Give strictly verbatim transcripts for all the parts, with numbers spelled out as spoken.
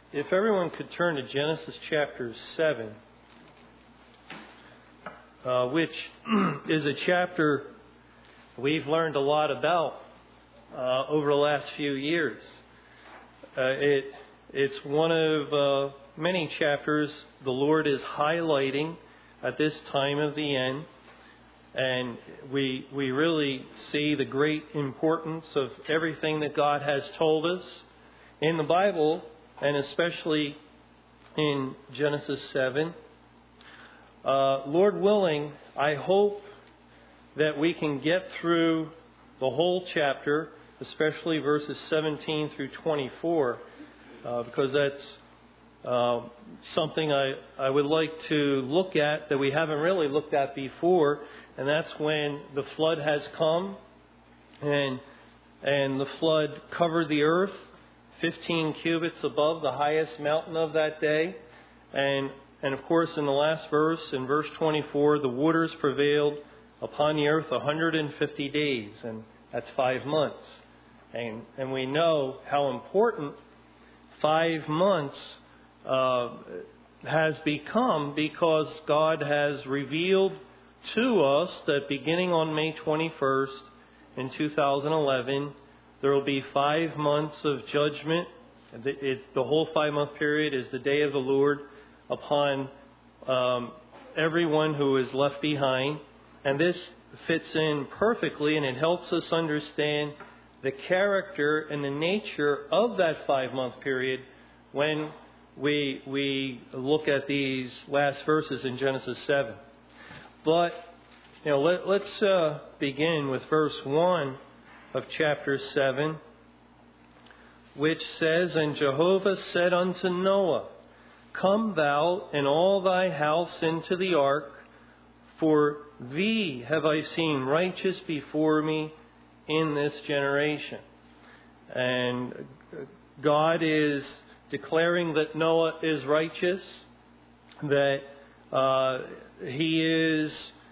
If everyone could turn to Genesis chapter seven, uh, which is a chapter we've learned a lot about uh, over the last few years. Uh, it it's one of uh, many chapters the Lord is highlighting at this time of the end, and we we really see the great importance of everything that God has told us in the Bible, and especially in Genesis seven. Uh, Lord willing, I hope that we can get through the whole chapter, especially verses seventeen through twenty-four, uh, because that's uh, something I, I would like to look at that we haven't really looked at before, and that's when the flood has come, and and the flood covered the earth fifteen cubits above the highest mountain of that day. And, and of course, in the last verse, in verse twenty-four, the waters prevailed upon the earth one hundred fifty days, and that's five months. And, and we know how important five months uh, has become, because God has revealed to us that beginning on May twenty-first in two thousand eleven, there will be five months of judgment. The, it, the whole five-month period is the day of the Lord upon um, everyone who is left behind. And this fits in perfectly, and it helps us understand the character and the nature of that five-month period when we we look at these last verses in Genesis seven. But you know, let, let's uh, begin with verse one of chapter seven, which says, "And Jehovah said unto Noah, Come thou and all thy house into the ark, for thee have I seen righteous before me in this generation." And God is declaring that Noah is righteous, that uh, he is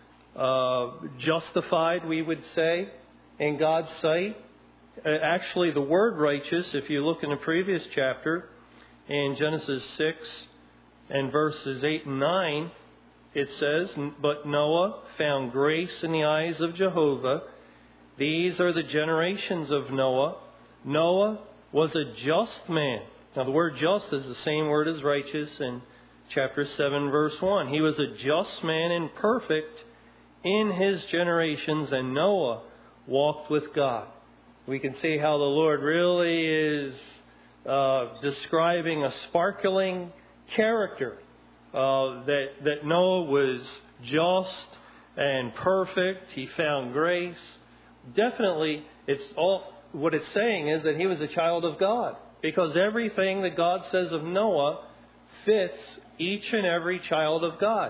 uh, justified, we would say, in God's sight. Uh, actually, the word righteous, if you look in the previous chapter, in Genesis six and verses eight and nine, it says, "But Noah found grace in the eyes of Jehovah. These are the generations of Noah. Noah was a just man." Now, the word just is the same word as righteous in chapter seven, verse one. He was a just man and perfect in his generations, and Noah walked with God. We can see how the Lord really is uh, describing a sparkling character. Uh, that, that Noah was just and perfect. He found grace. Definitely, it's all what it's saying is that he was a child of God, because everything that God says of Noah fits each and every child of God.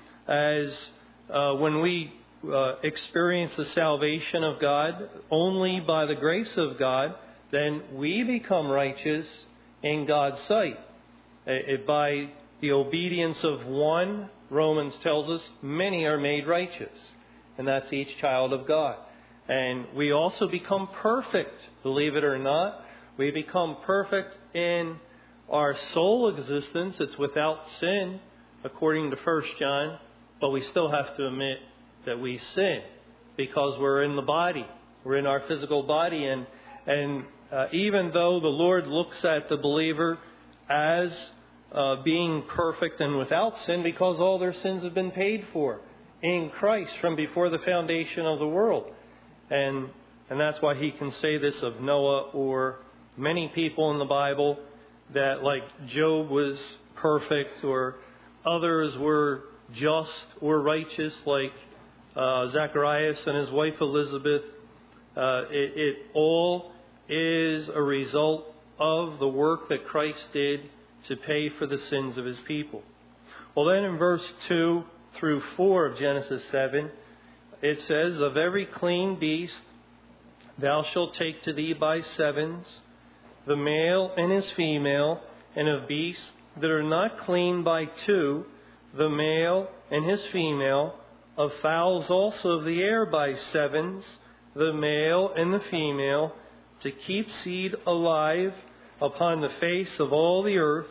As uh, when we uh, experience the salvation of God only by the grace of God, then we become righteous in God's sight. It, by the obedience of one, Romans tells us, many are made righteous. And that's each child of God. And we also become perfect, believe it or not. We become perfect in our soul existence. It's without sin, according to First John. But we still have to admit that we sin, because we're in the body. We're in our physical body. And, and uh, even though the Lord looks at the believer as Uh, being perfect and without sin, because all their sins have been paid for in Christ from before the foundation of the world. And and that's why he can say this of Noah, or many people in the Bible, that like Job was perfect, or others were just or righteous, like uh, Zacharias and his wife Elizabeth. Uh, it, it all is a result of the work that Christ did to pay for the sins of his people. Well, then in verse two through four of Genesis seven, it says, "Of every clean beast thou shalt take to thee by sevens, the male and his female, and of beasts that are not clean by two, the male and his female, of fowls also of the air by sevens, the male and the female, to keep seed alive upon the face of all the earth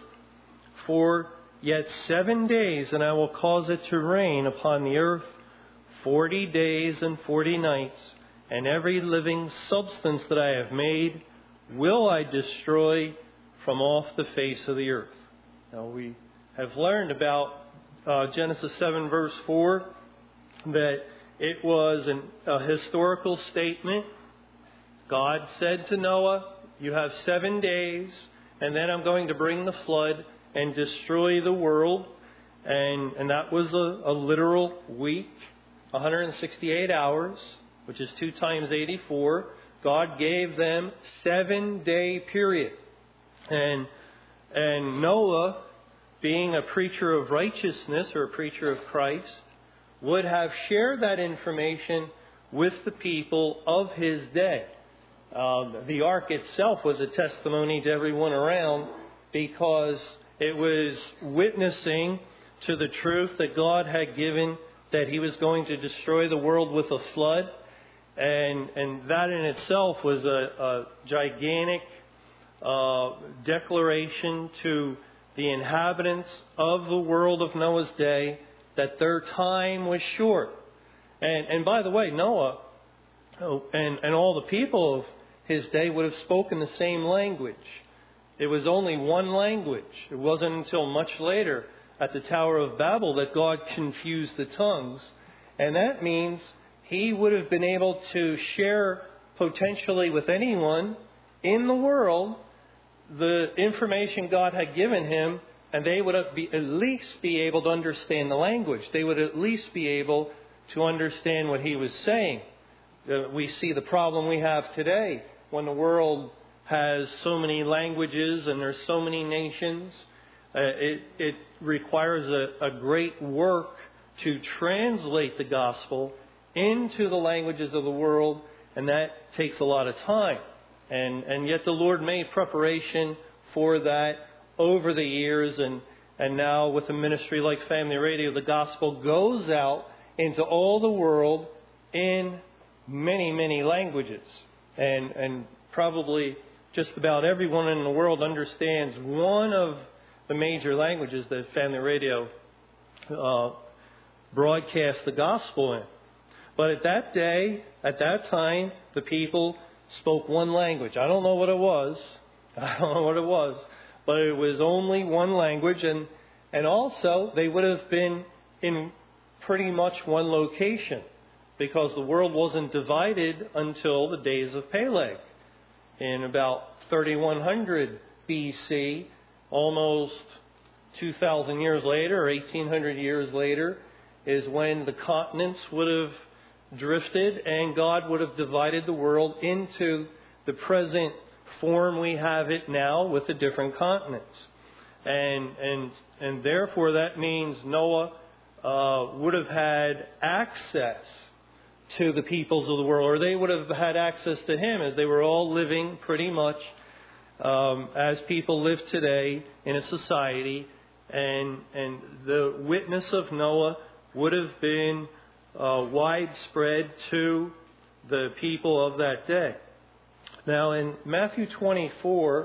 for yet seven days, and I will cause it to rain upon the earth forty days and forty nights, and every living substance that I have made will I destroy from off the face of the earth. Now we have learned about uh, Genesis seven verse four, that it was an, a historical statement. God said to Noah, you have seven days, and then I'm going to bring the flood and destroy the world. And, and that was a, a literal week, one hundred sixty-eight hours, which is two times eighty-four. God gave them seven day period. And, and Noah, being a preacher of righteousness or a preacher of Christ, would have shared that information with the people of his day. Um, the ark itself was a testimony to everyone around, because it was witnessing to the truth that God had given, that He was going to destroy the world with a flood. And, and that in itself was a, a gigantic uh, declaration to the inhabitants of the world of Noah's day that their time was short. And, and by the way, Noah oh, and, and all the people of his day would have spoken the same language. It was only one language. It wasn't until much later at the Tower of Babel that God confused the tongues. And that means he would have been able to share potentially with anyone in the world the information God had given him, and they would be, at least be able to understand the language. They would at least be able to understand what he was saying. Uh, we see the problem we have today when the world has so many languages and there's so many nations. Uh, it, it requires a, a great work to translate the gospel into the languages of the world, and that takes a lot of time. And, and yet the Lord made preparation for that over the years, and, and now with a ministry like Family Radio, the gospel goes out into all the world in many, many languages. And, and probably just about everyone in the world understands one of the major languages that Family Radio uh, broadcasts the gospel in. But at that day, at that time, the people spoke one language. I don't know what it was. I don't know what it was. But it was only one language. And, and also, they would have been in pretty much one location, because the world wasn't divided until the days of Peleg. In about thirty-one hundred B C, almost two thousand years later, or eighteen hundred years later, is when the continents would have drifted and God would have divided the world into the present form we have it now with the different continents. And and and therefore that means Noah uh, would have had access to the peoples of the world, or they would have had access to him, as they were all living pretty much um, as people live today in a society. And and the witness of Noah would have been uh, widespread to the people of that day. Now in Matthew twenty-four,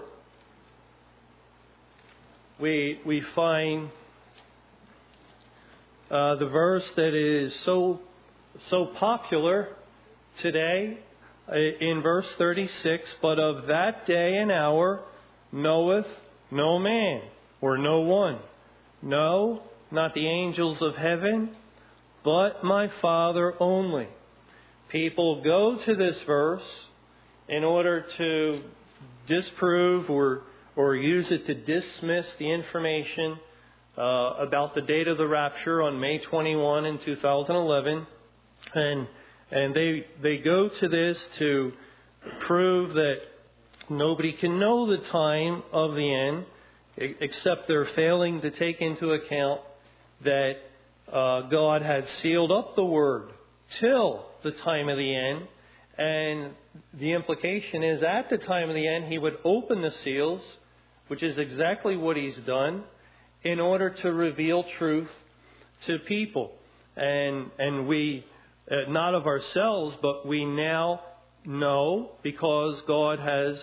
we we find uh, the verse that is so so popular today in verse thirty-six. But of that day and hour knoweth no man, or no one, no, not the angels of heaven, but my Father only. People go to this verse in order to disprove or or use it to dismiss the information uh, about the date of the rapture on May twenty-first in two thousand eleven. And and they they go to this to prove that nobody can know the time of the end, except they're failing to take into account that uh, God had sealed up the Word till the time of the end. And the implication is at the time of the end, He would open the seals, which is exactly what He's done, in order to reveal truth to people. And and we, uh, not of ourselves, but we now know, because God has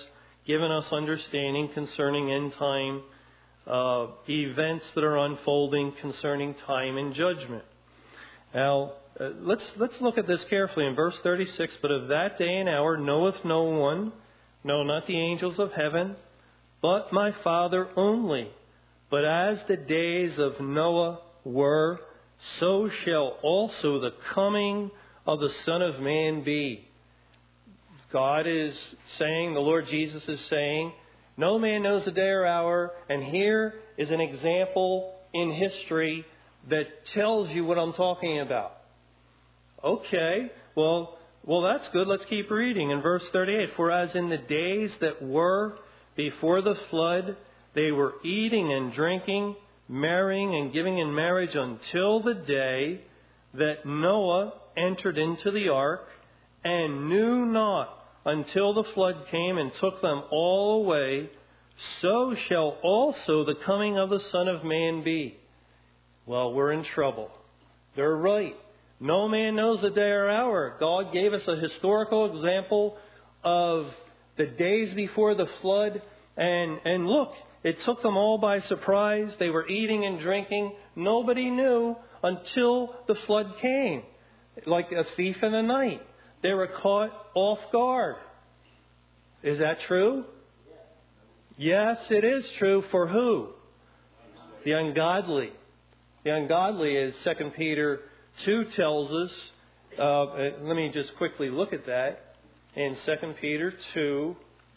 given us understanding concerning end time uh, events that are unfolding concerning time and judgment. Now, uh, let's let's look at this carefully in verse thirty-six. But of that day and hour knoweth no one, no, not the angels of heaven, but my Father only. But as the days of Noah were, so shall also the coming of the Son of Man be. God is saying, the Lord Jesus is saying, no man knows the day or hour, and here is an example in history that tells you what I'm talking about. Okay, well, well, that's good. Let's keep reading in verse thirty-eight. For as in the days that were before the flood, they were eating and drinking, marrying and giving in marriage until the day that Noah entered into the ark, and knew not until the flood came and took them all away, so shall also the coming of the Son of Man be. Well, we're in trouble. They're right. No man knows the day or hour. God gave us a historical example of the days before the flood. And, and look, it took them all by surprise. They were eating and drinking. Nobody knew until the flood came. Like a thief in the night. They were caught off guard. Is that true? Yes, it is true. For who? The ungodly. The ungodly, as Second Peter two tells us. Uh, let me just quickly look at that. In Second Peter two,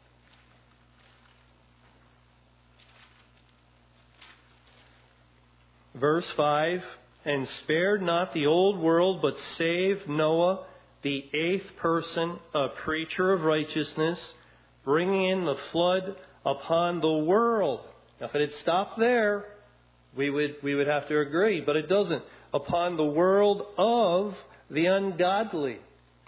verse five, and spared not the old world, but saved Noah, the eighth person, a preacher of righteousness, bringing in the flood upon the world. Now, if it had stopped there, we would we would have to agree, but it doesn't. Upon the world of the ungodly,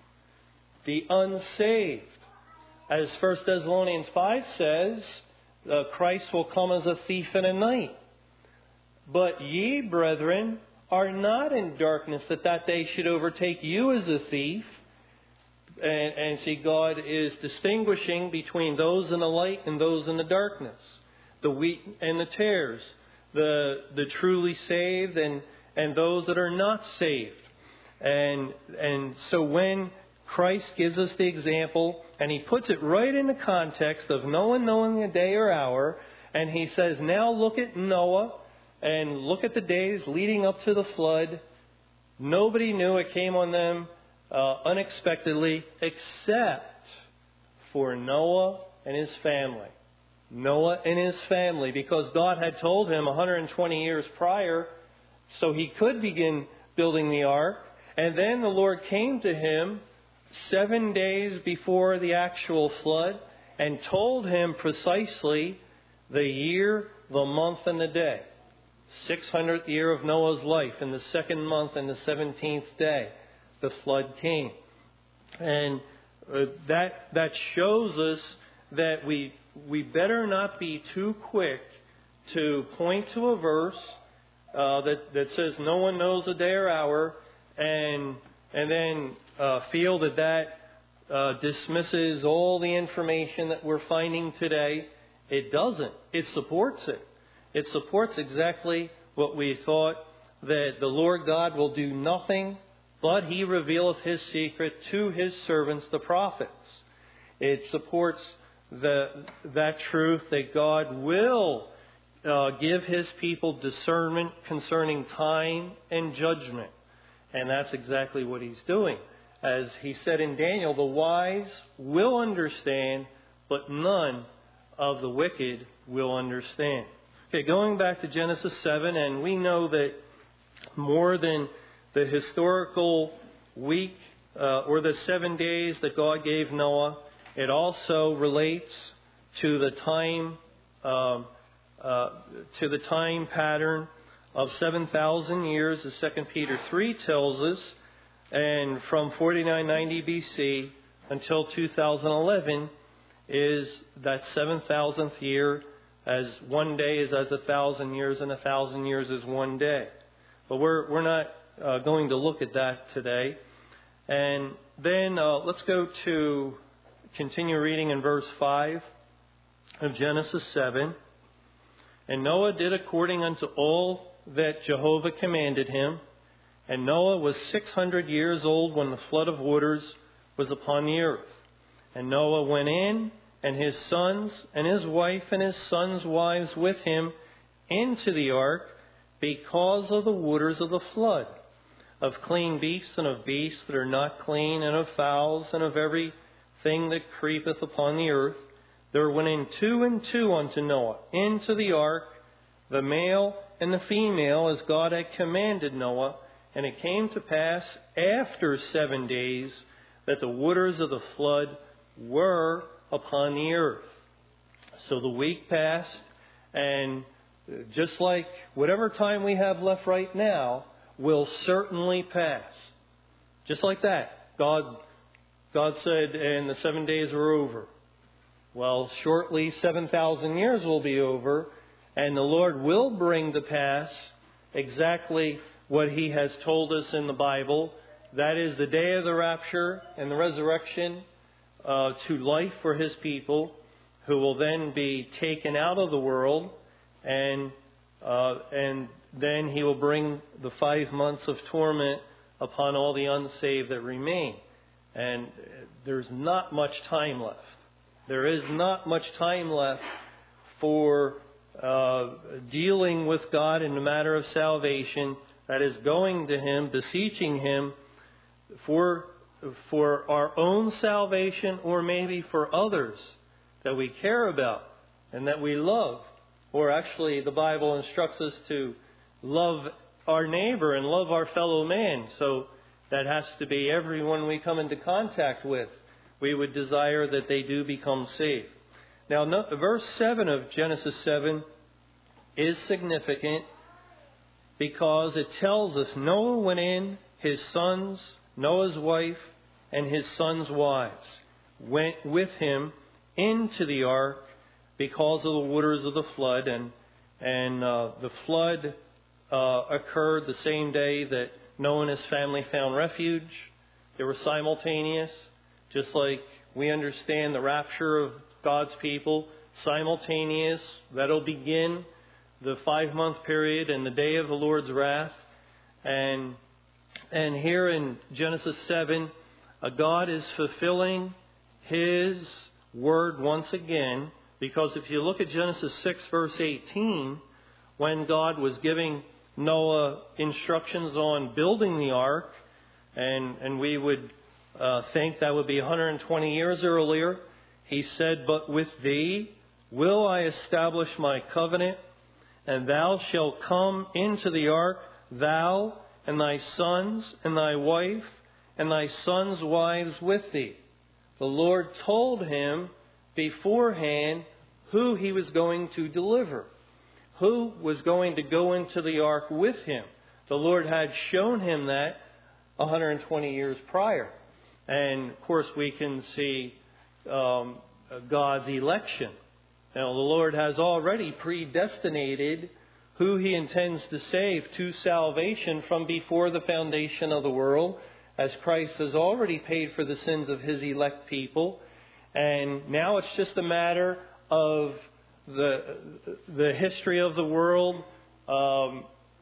the unsaved. As First Thessalonians five says, uh, Christ will come as a thief in a night. But ye, brethren, are not in darkness, that that day should overtake you as a thief. And, and see, God is distinguishing between those in the light and those in the darkness, the wheat and the tares, the the truly saved and, and those that are not saved. And and so when Christ gives us the example, and He puts it right in the context of no one knowing the day or hour, and He says, now look at Noah, and look at the days leading up to the flood. Nobody knew it came on them uh, unexpectedly, except for Noah and his family. Noah and his family, because God had told him one hundred twenty years prior, so he could begin building the ark. And then the Lord came to him seven days before the actual flood and told him precisely the year, the month, and the day. six hundredth year of Noah's life, in the second month and the seventeenth day, the flood came. And uh, that that shows us that we we better not be too quick to point to a verse uh, that that says no one knows the day or hour, and and then uh, feel that that uh, dismisses all the information that we're finding today. It doesn't. It supports it. It supports exactly what we thought, that the Lord God will do nothing, but He revealeth His secret to His servants, the prophets. It supports the, that truth that God will uh, give His people discernment concerning time and judgment. And that's exactly what He's doing. As He said in Daniel, the wise will understand, but none of the wicked will understand. Okay, going back to Genesis seven, and we know that more than the historical week uh, or the seven days that God gave Noah, it also relates to the time um, uh, to the time pattern of seven thousand years, as Second Peter three tells us, and from forty-nine ninety B C until two thousand eleven is that seven thousandth year. As one day is as a thousand years, and a thousand years is one day. But we're we're not uh, going to look at that today. And then uh, let's go to continue reading in verse five. of Genesis seven. And Noah did according unto all that Jehovah commanded him. And Noah was six hundred years old when the flood of waters was upon the earth. And Noah went in, and his sons, and his wife, and his sons' wives with him into the ark, because of the waters of the flood, of clean beasts and of beasts that are not clean, and of fowls, and of every thing that creepeth upon the earth. There went in two and two unto Noah into the ark, the male and the female, as God had commanded Noah. And it came to pass after seven days that the waters of the flood were upon the earth. So the week passed, and just like whatever time we have left right now will certainly pass. Just like that. God, God said, and the seven days were over. Well, shortly seven thousand years will be over, and the Lord will bring to pass exactly what He has told us in the Bible. That is the day of the rapture and the resurrection uh, to life for His people, who will then be taken out of the world, and uh, and then He will bring the five months of torment upon all the unsaved that remain. And there's not much time left. There is not much time left for uh, dealing with God in the matter of salvation. That is, going to Him, beseeching Him for for our own salvation, or maybe for others that we care about and that we love. Or actually, the Bible instructs us to love our neighbor and love our fellow man. So that has to be everyone we come into contact with. We would desire that they do become saved. Now, no, verse seven of Genesis seven is significant, because it tells us Noah went in, his sons, Noah's wife, and his sons' wives went with him into the ark because of the waters of the flood. And and uh, the flood uh, occurred the same day that Noah and his family found refuge. They were simultaneous, just like we understand the rapture of God's people, simultaneous. That'll begin the five-month period and the day of the Lord's wrath. And and here in Genesis seven, uh, God is fulfilling His word once again, because if you look at Genesis six, verse eighteen, when God was giving Noah instructions on building the ark, and, and we would uh, think that would be one hundred twenty years earlier, He said, "But with thee will I establish my covenant, and thou shalt come into the ark, thou and thy sons and thy wife and thy sons' wives with thee." The Lord told him beforehand who He was going to deliver, who was going to go into the ark with him. The Lord had shown him that one hundred twenty years prior. And, of course, we can see um, God's election. Now, the Lord has already predestinated who He intends to save to salvation from before the foundation of the world, as Christ has already paid for the sins of His elect people. And now it's just a matter of the the history of the world, um,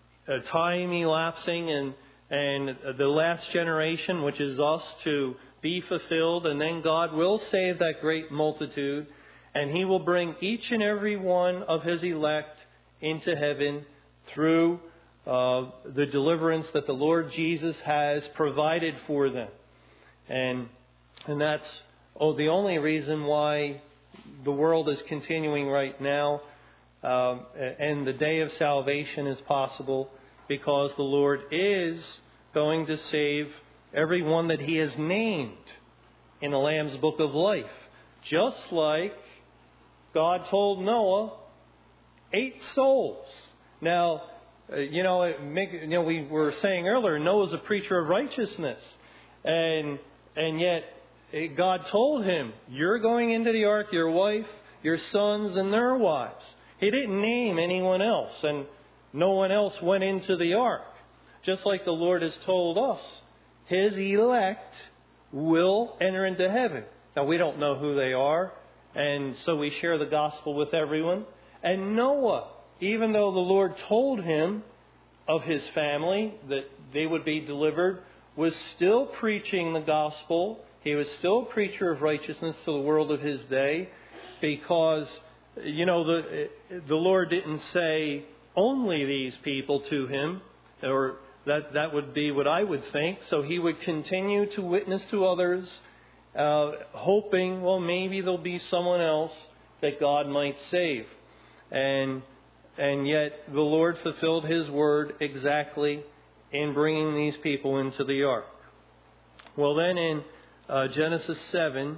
time elapsing, and and the last generation, which is us, to be fulfilled. And then God will save that great multitude, and He will bring each and every one of His elect into heaven through uh, the deliverance that the Lord Jesus has provided for them. And and that's oh the only reason why the world is continuing right now, um, and the day of salvation is possible, because the Lord is going to save everyone that He has named in the Lamb's Book of Life. Just like God told Noah, eight souls. Now, uh, you know, it make, you know, we were saying earlier, Noah's a preacher of righteousness, and and yet God told him, "You're going into the ark, your wife, your sons, and their wives." He didn't name anyone else, and no one else went into the ark. Just like the Lord has told us, His elect will enter into heaven. Now, we don't know who they are. And so we share the gospel with everyone. And Noah, even though the Lord told him of his family, that they would be delivered, was still preaching the gospel. He was still a preacher of righteousness to the world of his day, because, you know, the the Lord didn't say only these people to him, or that that would be what I would think. So he would continue to witness to others, uh, hoping, well, maybe there'll be someone else that God might save. And and yet the Lord fulfilled His word exactly in bringing these people into the ark. Well, then in uh, Genesis seven,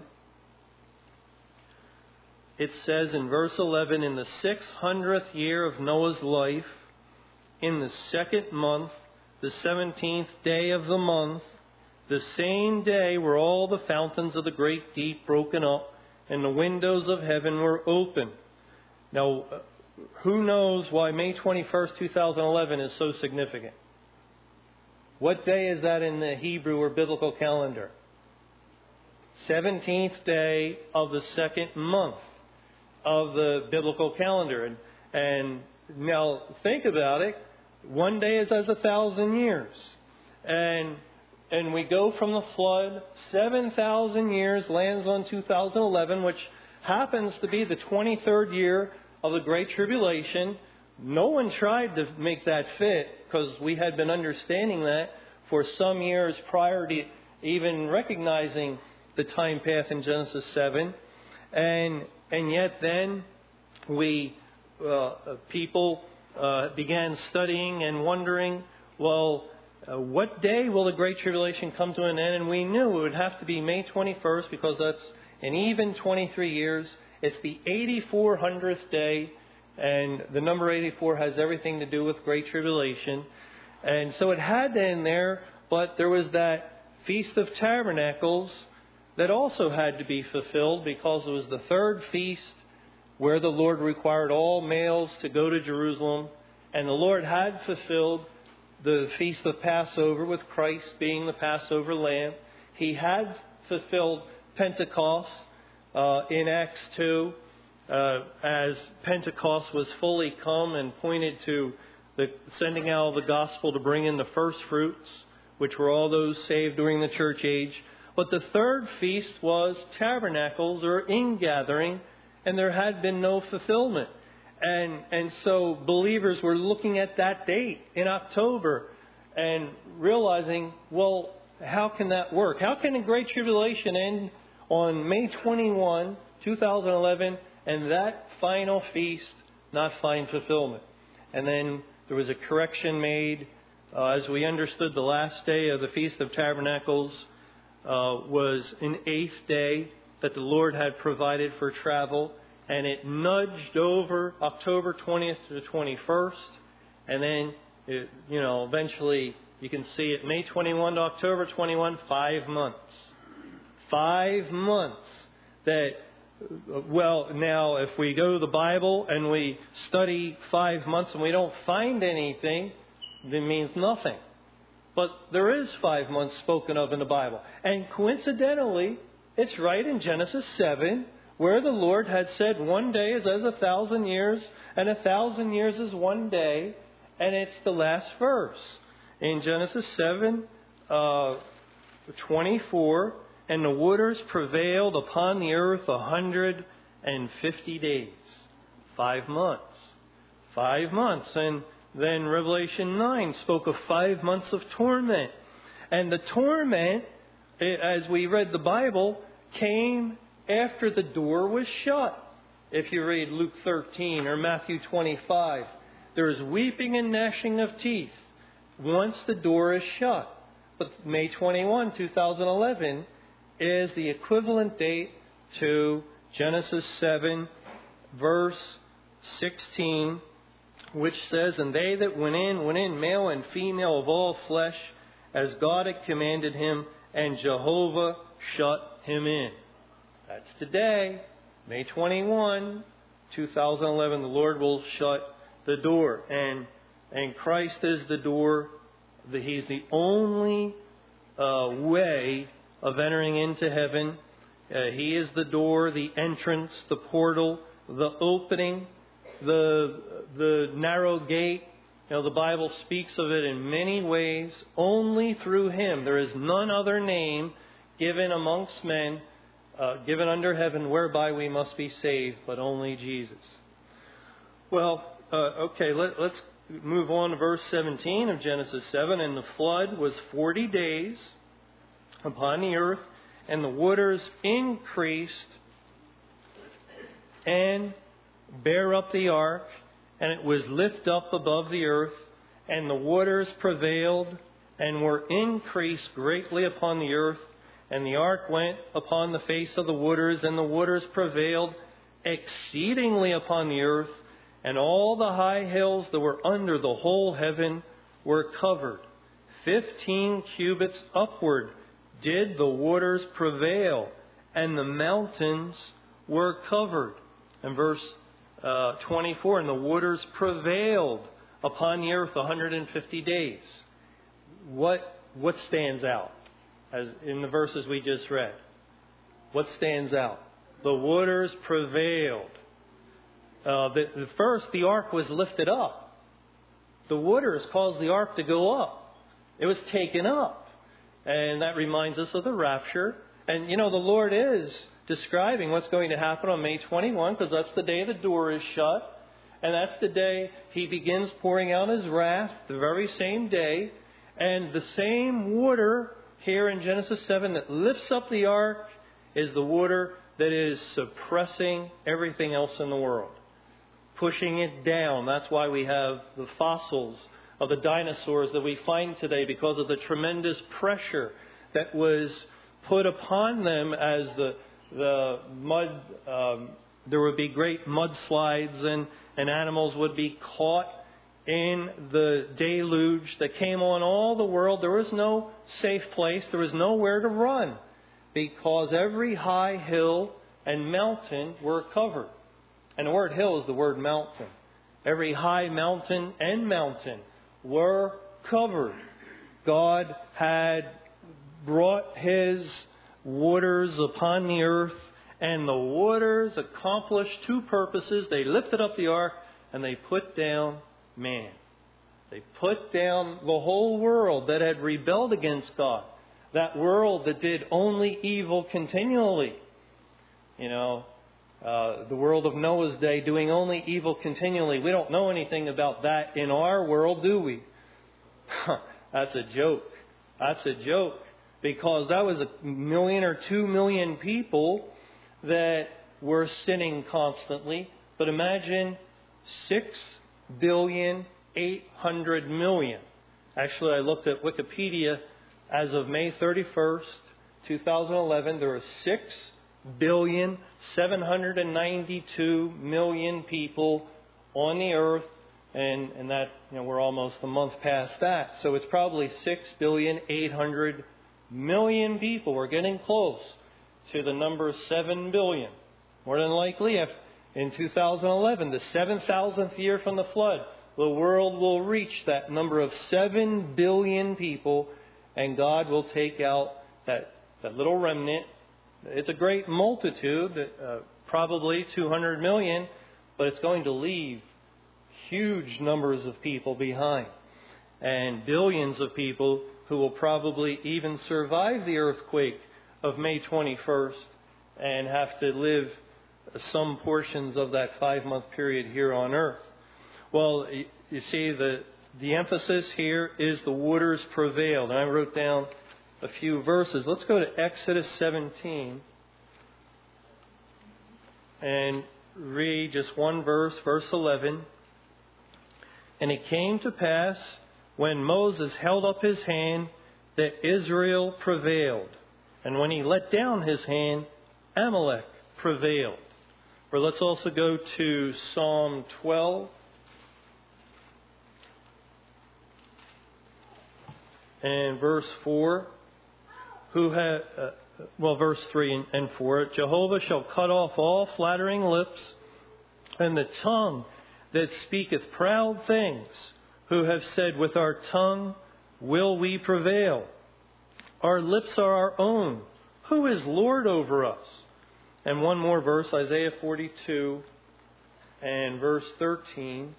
it says in verse eleven, in the six hundredth year of Noah's life, in the second month, the seventeenth day of the month, the same day were all the fountains of the great deep broken up, and the windows of heaven were open. Now, who knows why May twenty-first, two thousand eleven is so significant? What day is that in the Hebrew or biblical calendar? seventeenth day of the second month of the biblical calendar. And, and now think about it. One day is as a thousand years. And and we go from the flood, seven thousand years lands on two thousand eleven, which happens to be the twenty-third year of the Great Tribulation. No one tried to make that fit, because we had been understanding that for some years prior to even recognizing the time path in Genesis seven. And and yet then we uh, people uh, began studying and wondering, well, uh, what day will the Great Tribulation come to an end? And we knew it would have to be May twenty-first, because that's an even twenty-three years. It's the eighty-four hundredth day, and the number eighty-four has everything to do with Great Tribulation. And so it had to end there, but there was that Feast of Tabernacles that also had to be fulfilled, because it was the third feast where the Lord required all males to go to Jerusalem. And the Lord had fulfilled the Feast of Passover with Christ being the Passover lamb. He had fulfilled Pentecost uh, in Acts two, uh, as Pentecost was fully come and pointed to the sending out of the gospel to bring in the first fruits, which were all those saved during the church age. But the third feast was Tabernacles, or ingathering, and there had been no fulfillment. And and so believers were looking at that date in October and realizing, well, how can that work? How can the Great Tribulation end on May twenty-first, two thousand eleven, and that final feast not find fulfillment? And then there was a correction made uh, as we understood the last day of the Feast of Tabernacles uh, was an eighth day that the Lord had provided for travel. And it nudged over October twentieth to the twenty-first. And then, it, you know, eventually you can see it May twenty-first to October twenty-first, five months. Five months that, well, now if we go to the Bible and we study five months and we don't find anything, that means nothing. But there is five months spoken of in the Bible. And coincidentally, it's right in Genesis seven, where the Lord had said one day is as a thousand years, and a thousand years is one day, and it's the last verse. In Genesis seven, uh, twenty-four, and the waters prevailed upon the earth a hundred and fifty days. Five months. Five months. And then Revelation nine spoke of five months of torment. And the torment, as we read the Bible, came after the door was shut. If you read Luke thirteen or Matthew twenty-five, there is weeping and gnashing of teeth once the door is shut. But May twenty-first, two thousand eleven is the equivalent date to Genesis seven, verse sixteen, which says, and they that went in, went in male and female of all flesh, as God had commanded him, and Jehovah shut him in. That's today, May twenty-first, two thousand eleven. The Lord will shut the door. And and Christ is the door. He's the only uh, way of entering into heaven. Uh, he is the door, the entrance, the portal, the opening, the the narrow gate. You know, the Bible speaks of it in many ways. Only through Him. There is none other name given amongst men, uh, given under heaven, whereby we must be saved, but only Jesus. Well, uh, okay, let, let's move on to verse seventeen of Genesis seven. And the flood was forty days upon the earth, and the waters increased and bare up the ark, and it was lift up above the earth, and the waters prevailed and were increased greatly upon the earth, and the ark went upon the face of the waters, and the waters prevailed exceedingly upon the earth, and all the high hills that were under the whole heaven were covered. Fifteen cubits upward did the waters prevail, and the mountains were covered. And verse uh, twenty-four, and the waters prevailed upon the earth one hundred fifty days. What what stands out as in the verses we just read? What stands out? The waters prevailed. Uh, the, the first, the ark was lifted up. The waters caused the ark to go up. It was taken up. And that reminds us of the rapture. And, you know, the Lord is describing what's going to happen on May twenty-first, because that's the day the door is shut. And that's the day He begins pouring out His wrath, the very same day. And the same water here in Genesis seven that lifts up the ark is the water that is suppressing everything else in the world, pushing it down. That's why we have the fossils of the dinosaurs that we find today, because of the tremendous pressure that was put upon them as the the mud. Um, there would be great mudslides, and, and animals would be caught in the deluge that came on all the world. There was no safe place. There was nowhere to run, because every high hill and mountain were covered. And the word hill is the word mountain. Every high mountain and mountain were covered. God had brought His waters upon the earth, and the waters accomplished two purposes. They lifted up the ark, and they put down man. They put down the whole world that had rebelled against God. That world that did only evil continually. You know, uh, the world of Noah's day doing only evil continually. We don't know anything about that in our world, do we? That's a joke. That's a joke. Because that was a million or two million people that were sinning constantly. But imagine six billion eight hundred million. Actually, I looked at Wikipedia. As of May thirty-first, two thousand eleven, there were six billion seven hundred ninety-two million people on the earth. And, and that, you know, we're almost a month past that. So it's probably six billion eight hundred million people. We're getting close to the number seven billion. More than likely, if in two thousand eleven, the seven thousandth year from the flood, the world will reach that number of seven billion people, and God will take out that, that little remnant. It's a great multitude, uh, probably two hundred million, but it's going to leave huge numbers of people behind, and billions of people who will probably even survive the earthquake of May twenty-first and have to live some portions of that five-month period here on earth. Well, you see, the the emphasis here is the waters prevailed. And I wrote down a few verses. Let's go to Exodus seventeen and read just one verse, verse eleven. And it came to pass, when Moses held up his hand, that Israel prevailed. And when he let down his hand, Amalek prevailed. Or let's also go to Psalm twelve. And verse four. Who had, uh, well, verse three and, and four. Jehovah shall cut off all flattering lips, and the tongue that speaketh proud things, who have said, with our tongue will we prevail. Our lips are our own, Who is Lord over us? And one more verse, Isaiah forty-two and verse thirteen.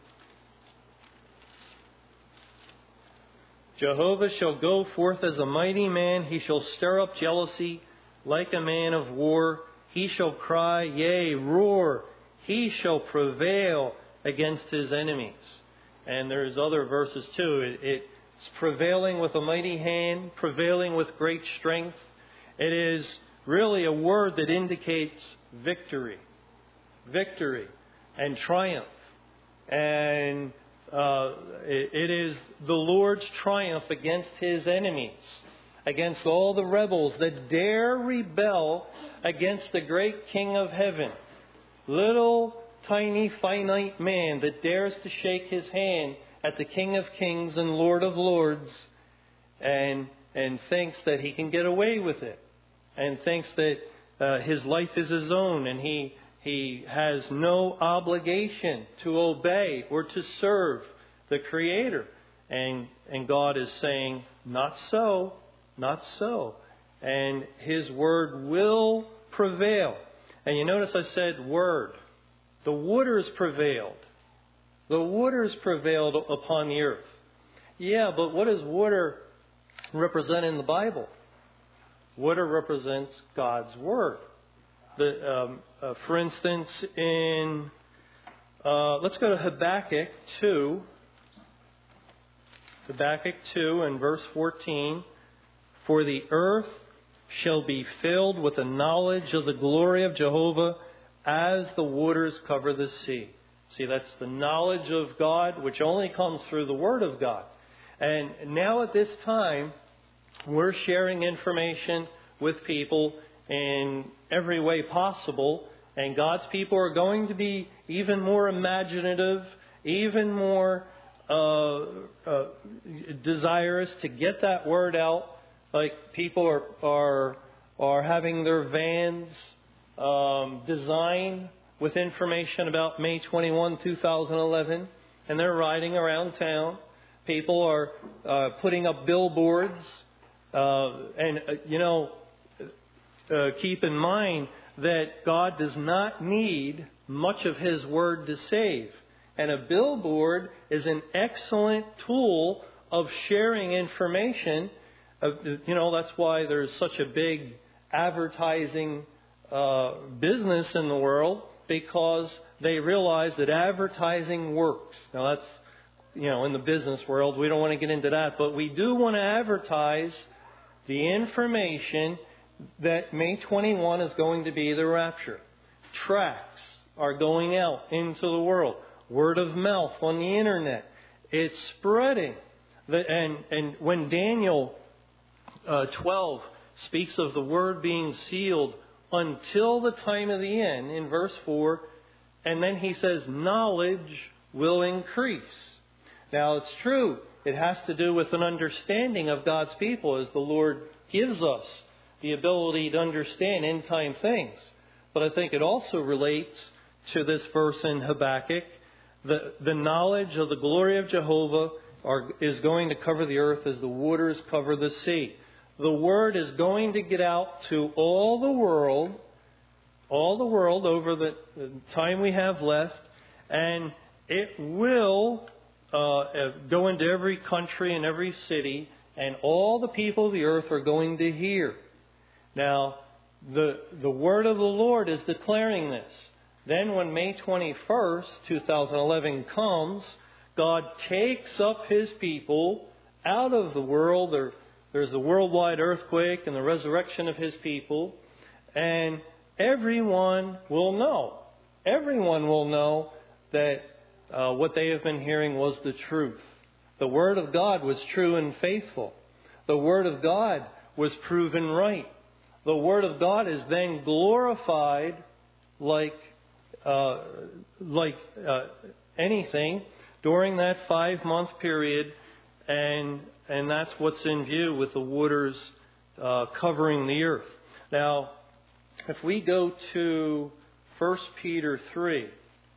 Jehovah shall go forth as a mighty man. He shall stir up jealousy like a man of war. He shall cry, yea, roar. He shall prevail against his enemies. And there's other verses too. It, it's prevailing with a mighty hand, prevailing with great strength. It is really a word that indicates victory. Victory and triumph. And uh, it, it is the Lord's triumph against his enemies, against all the rebels that dare rebel against the great King of heaven. Little, tiny, finite man that dares to shake his hand at the King of kings and Lord of lords and, and thinks that he can get away with it. And thinks that uh, his life is his own and he, he has no obligation to obey or to serve the Creator. And, and God is saying, not so, not so. And his word will prevail. And you notice I said word. The waters prevailed. The waters prevailed upon the earth. Yeah, but what does water represent in the Bible? Water represents God's Word. The, um, uh, for instance, in, uh, let's go to Habakkuk two. Habakkuk two and verse fourteen. For the earth shall be filled with the knowledge of the glory of Jehovah as the waters cover the sea. See, that's the knowledge of God, which only comes through the Word of God. And now at this time, we're sharing information with people in every way possible. And God's people are going to be even more imaginative, even more uh, uh, desirous to get that word out. Like people are are, are having their vans um, designed with information about May twenty-first, two thousand eleven, and they're riding around town. People are uh, putting up billboards, uh, and uh, you know, uh, keep in mind that God does not need much of His Word to save. And a billboard is an excellent tool of sharing information. Uh, you know, that's why there's such a big advertising uh, business in the world, because they realize that advertising works. Now that's, you know, in the business world, we don't want to get into that, but we do want to advertise the information that May twenty-first is going to be the rapture. Tracts are going out into the world. Word of mouth on the internet. It's spreading. The, and, and when Daniel uh, twelve speaks of the word being sealed until the time of the end, in verse four, and then he says, knowledge will increase. Now it's true, it has to do with an understanding of God's people, as the Lord gives us the ability to understand end time things. But I think it also relates to this verse in Habakkuk. The, the knowledge of the glory of Jehovah are, is going to cover the earth as the waters cover the sea. The word is going to get out to all the world, all the world over the, the time we have left, and it will uh, go into every country and every city, and all the people of the earth are going to hear. Now, the the word of the Lord is declaring this. Then when May twenty-first, two thousand eleven comes, God takes up His people out of the world. There, there's the worldwide earthquake and the resurrection of His people. And everyone will know. Everyone will know that uh, what they have been hearing was the truth. The Word of God was true and faithful. The Word of God was proven right. The Word of God is then glorified like uh, like uh, anything during that five-month period, and and that's what's in view with the waters uh, covering the earth. Now, if we go to First Peter three,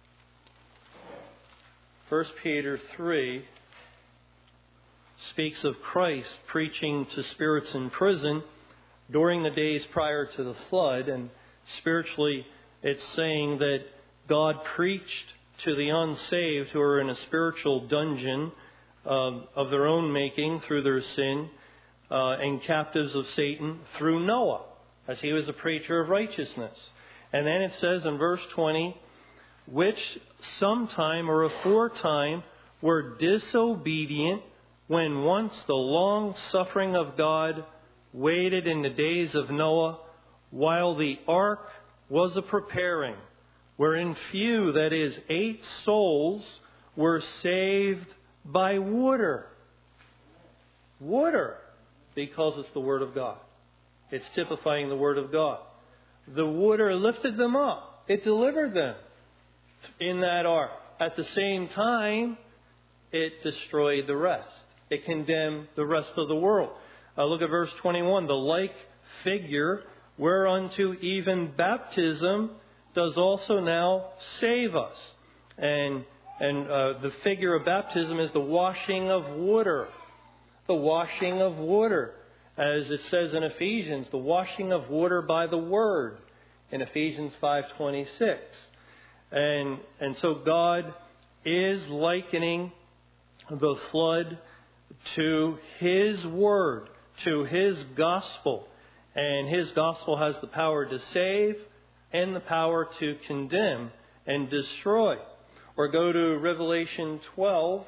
First Peter three speaks of Christ preaching to spirits in prison during the days prior to the flood. And spiritually, it's saying that God preached to the unsaved who are in a spiritual dungeon um, of their own making through their sin uh, and captives of Satan through Noah, as he was a preacher of righteousness. And then it says in verse twenty, which sometime or aforetime were disobedient, when once the long suffering of God waited in the days of Noah, while the ark was a preparing, wherein few, that is, eight souls, were saved by water. Water, because it's the Word of God. It's typifying the Word of God. The water lifted them up. It delivered them in that ark. At the same time, it destroyed the rest. It condemned the rest of the world. Uh, look at verse twenty-one. The like figure whereunto even baptism does also now save us. And and uh, the figure of baptism is the washing of water. The washing of water. As it says in Ephesians, the washing of water by the Word in Ephesians five twenty-six. And, and so God is likening the flood to His Word, to His gospel. And His gospel has the power to save and the power to condemn and destroy. Or go to Revelation twelve.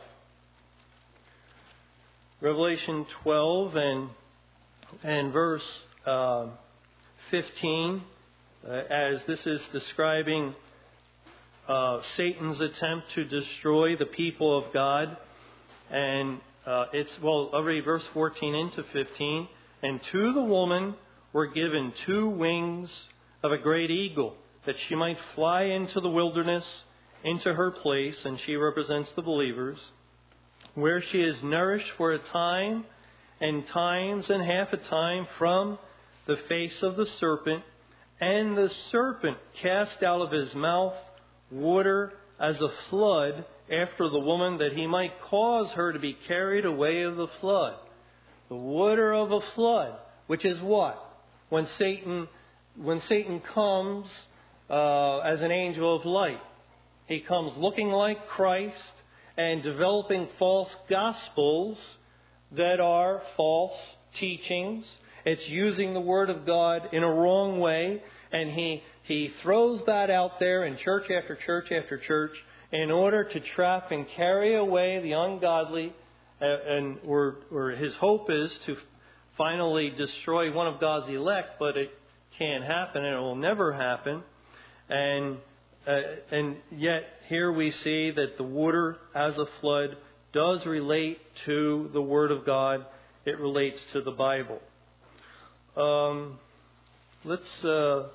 Revelation twelve and, and verse uh, fifteen, uh, as this is describing uh, Satan's attempt to destroy the people of God. And uh, it's, well, already verse fourteen into fifteen. And to the woman were given two wings of a great eagle, that she might fly into the wilderness, into her place, and she represents the believers, where she is nourished for a time, and times and half a time from the face of the serpent. And the serpent cast out of his mouth water as a flood after the woman, that he might cause her to be carried away of the flood. The water of a flood, which is what? When Satan, when Satan comes uh, as an angel of light. He comes looking like Christ and developing false gospels that are false teachings. It's using the Word of God in a wrong way. And he, he throws that out there in church after church after church in order to trap and carry away the ungodly. And or, or his hope is to finally destroy one of God's elect, but it can't happen and it will never happen. And uh, and yet here we see that the water as a flood does relate to the Word of God. It relates to the Bible. Um, let's uh,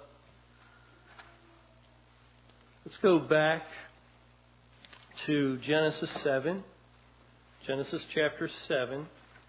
let's go back to Genesis seven. Genesis chapter seven.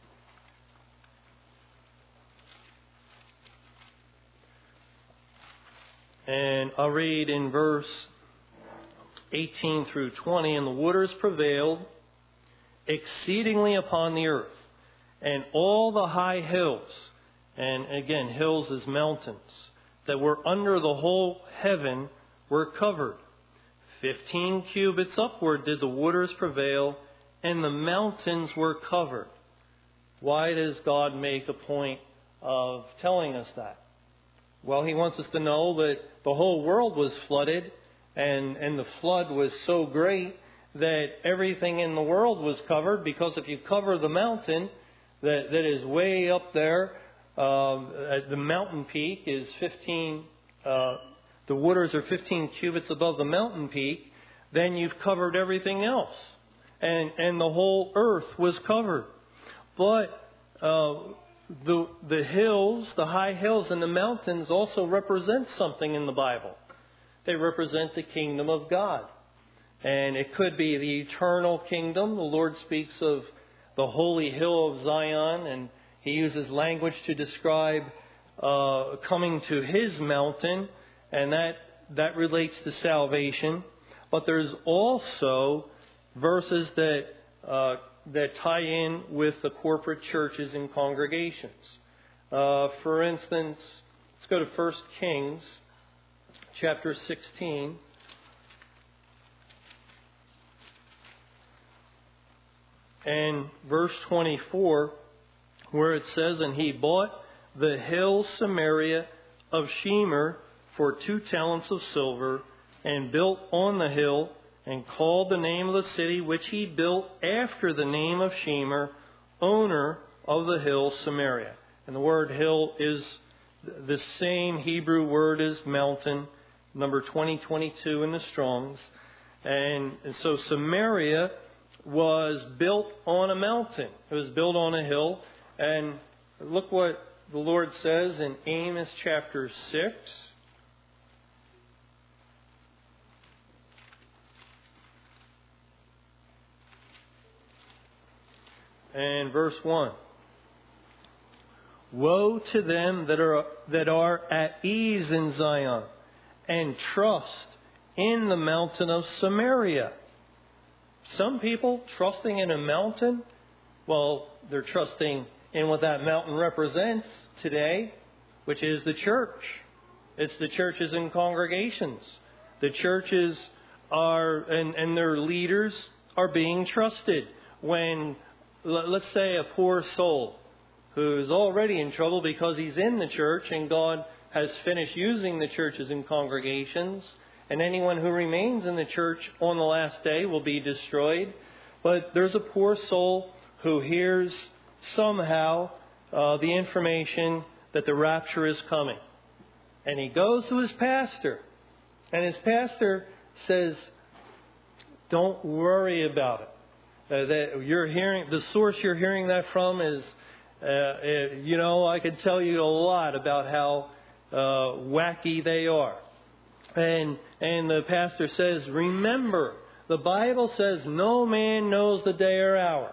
And I'll read in verse eighteen through twenty. And the waters prevailed exceedingly upon the earth, and all the high hills, and again, hills is mountains, that were under the whole heaven were covered. Fifteen cubits upward did the waters prevail, and the mountains were covered. Why does God make a point of telling us that? Well, He wants us to know that the whole world was flooded, and, and the flood was so great that everything in the world was covered, because if you cover the mountain that, that is way up there, uh, the mountain peak is fifteen, uh, the waters are fifteen cubits above the mountain peak, then you've covered everything else. And, and the whole earth was covered. But uh, the, the hills, the high hills and the mountains also represent something in the Bible. They represent the kingdom of God. And it could be the eternal kingdom. The Lord speaks of the holy hill of Zion, and He uses language to describe uh, coming to His mountain, and that, that relates to salvation. But there's also verses that uh, that tie in with the corporate churches and congregations. Uh, for instance, let's go to First Kings, chapter sixteen. And verse twenty-four, where it says, "And he bought the hill Samaria of Shemer for two talents of silver, and built on the hill, and called the name of the city which he built after the name of Shemer, owner of the hill Samaria." And the word hill is the same Hebrew word as mountain, number twenty twenty-two in the Strong's. And, and so Samaria was built on a mountain. It was built on a hill. And look what the Lord says in Amos chapter six. And verse one. "Woe to them that are that are at ease in Zion, and trust in the mountain of Samaria." Some people trusting in a mountain, well, they're trusting in what that mountain represents today, which is the church. It's the churches and congregations. The churches are, and, and their leaders are being trusted. When, let's say, a poor soul who's already in trouble because he's in the church and God has finished using the churches and congregations, and anyone who remains in the church on the last day will be destroyed. But there's a poor soul who hears somehow uh, the information that the rapture is coming. And he goes to his pastor. And his pastor says, "Don't worry about it. Uh, that you're hearing, the source you're hearing that from is, uh, uh, you know, I could tell you a lot about how uh, wacky they are." And and the pastor says, "Remember, the Bible says no man knows the day or hour."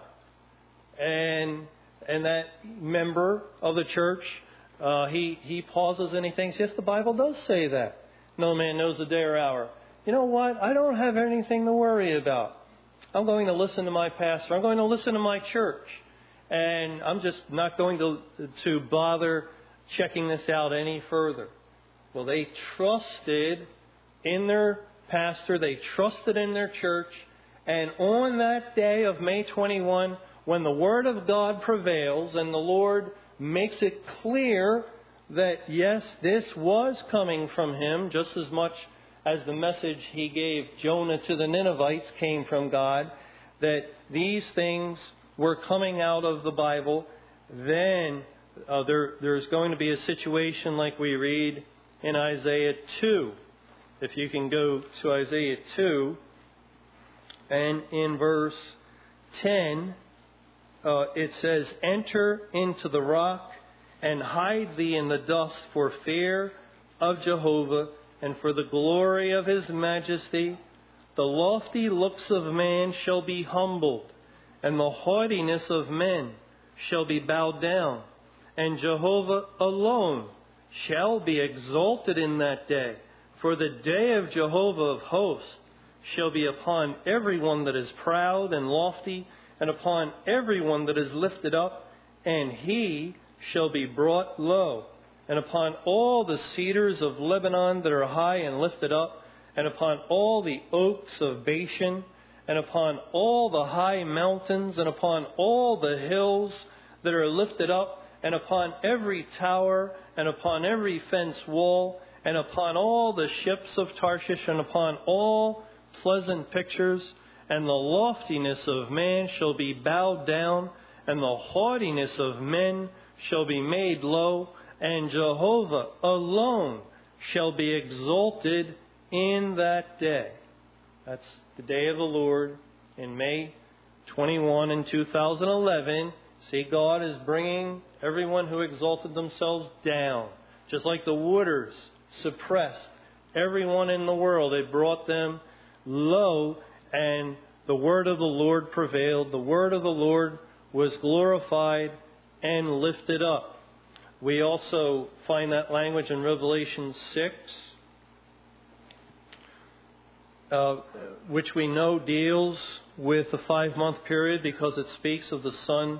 And and that member of the church, uh, he he pauses and he thinks, "Yes, the Bible does say that. No man knows the day or hour. You know what? I don't have anything to worry about. I'm going to listen to my pastor. I'm going to listen to my church. And I'm just not going to to bother checking this out any further." Well, they trusted in their pastor. They trusted in their church. And on that day of May twenty-first, when the Word of God prevails and the Lord makes it clear that, yes, this was coming from Him, just as much as the message He gave Jonah to the Ninevites came from God, that these things were coming out of the Bible, then uh, there, there's going to be a situation like we read in Isaiah two. If you can go to Isaiah two, and in verse ten, uh, it says, "Enter into the rock, and hide thee in the dust for fear of Jehovah, and for the glory of His majesty. The lofty looks of man shall be humbled, and the haughtiness of men shall be bowed down. And Jehovah alone shall be exalted in that day. For the day of Jehovah of hosts shall be upon everyone that is proud and lofty, and upon everyone that is lifted up, and he shall be brought low. And upon all the cedars of Lebanon that are high and lifted up, and upon all the oaks of Bashan, and upon all the high mountains, and upon all the hills that are lifted up, and upon every tower, and upon every fence wall, and upon all the ships of Tarshish, and upon all pleasant pictures, and the loftiness of man shall be bowed down, and the haughtiness of men shall be made low, and Jehovah alone shall be exalted in that day. That's the day of the Lord in May twenty-first in two thousand eleven. See, God is bringing everyone who exalted themselves down. Just like the Wooders suppressed everyone in the world. They brought them low, and the word of the Lord prevailed. The word of the Lord was glorified and lifted up. We also find that language in Revelation six, uh, which we know deals with the five-month period because it speaks of the sun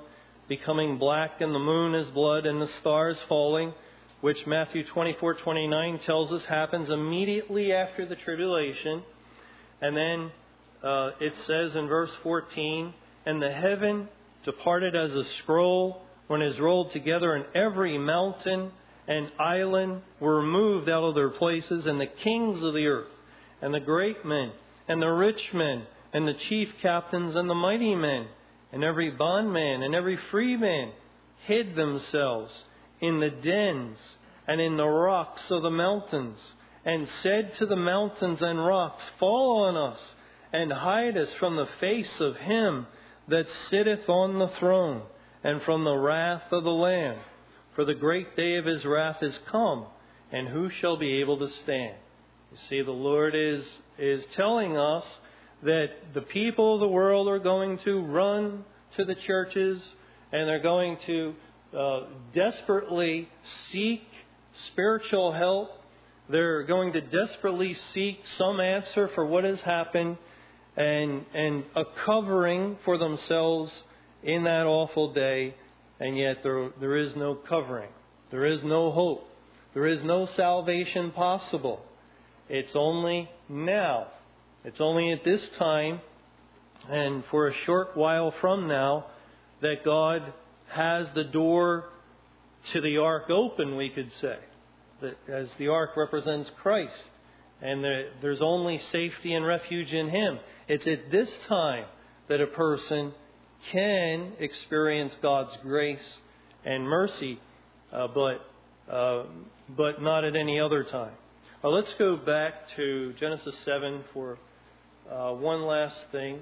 becoming black, and the moon as blood, and the stars falling, which Matthew twenty-four twenty-nine tells us happens immediately after the tribulation. And then uh, it says in verse fourteen, and the heaven departed as a scroll when it is rolled together, and every mountain and island were removed out of their places, and the kings of the earth, and the great men, and the rich men, and the chief captains, and the mighty men, and every bondman, and every free man, hid themselves in the dens, and in the rocks of the mountains, and said to the mountains and rocks, fall on us, and hide us from the face of him that sitteth on the throne, and from the wrath of the Lamb. For the great day of his wrath is come, and who shall be able to stand? You see, the Lord is, is telling us that the people of the world are going to run to the churches, and they're going to uh, desperately seek spiritual help. They're going to desperately seek some answer for what has happened, and, and a covering for themselves in that awful day. And yet there, there is no covering. There is no hope. There is no salvation possible. It's only now. It's only at this time, and for a short while from now, that God has the door to the ark open, we could say, that as the ark represents Christ, and there, there's only safety and refuge in Him. It's at this time that a person can experience God's grace and mercy, uh, but uh, but not at any other time. Uh, let's go back to Genesis seven for uh, one last thing,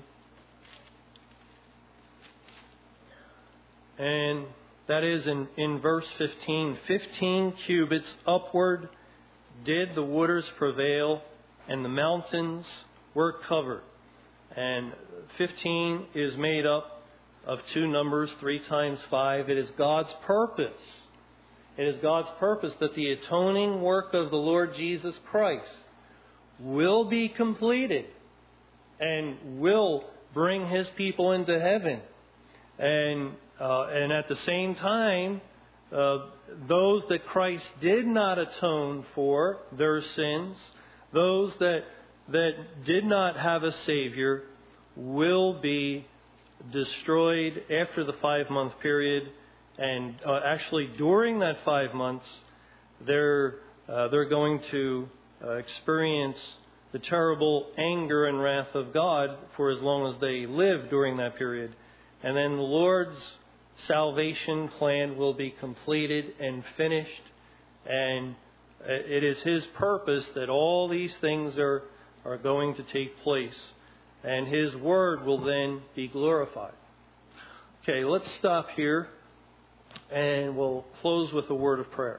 and that is in, in verse fifteen. Fifteen cubits upward did the waters prevail, and the mountains were covered. And fifteen is made up of two numbers, three times five. It is God's purpose. It is God's purpose that the atoning work of the Lord Jesus Christ will be completed and will bring His people into heaven. And uh, and at the same time, uh, those that Christ did not atone for their sins, those that that did not have a Savior, will be destroyed after the five-month period. And uh, actually during that five months, they're, uh, they're going to uh, experience the terrible anger and wrath of God for as long as they live during that period. And then the Lord's salvation plan will be completed and finished. And it is His purpose that all these things are, are going to take place. And His Word will then be glorified. Okay, let's stop here, and we'll close with a word of prayer.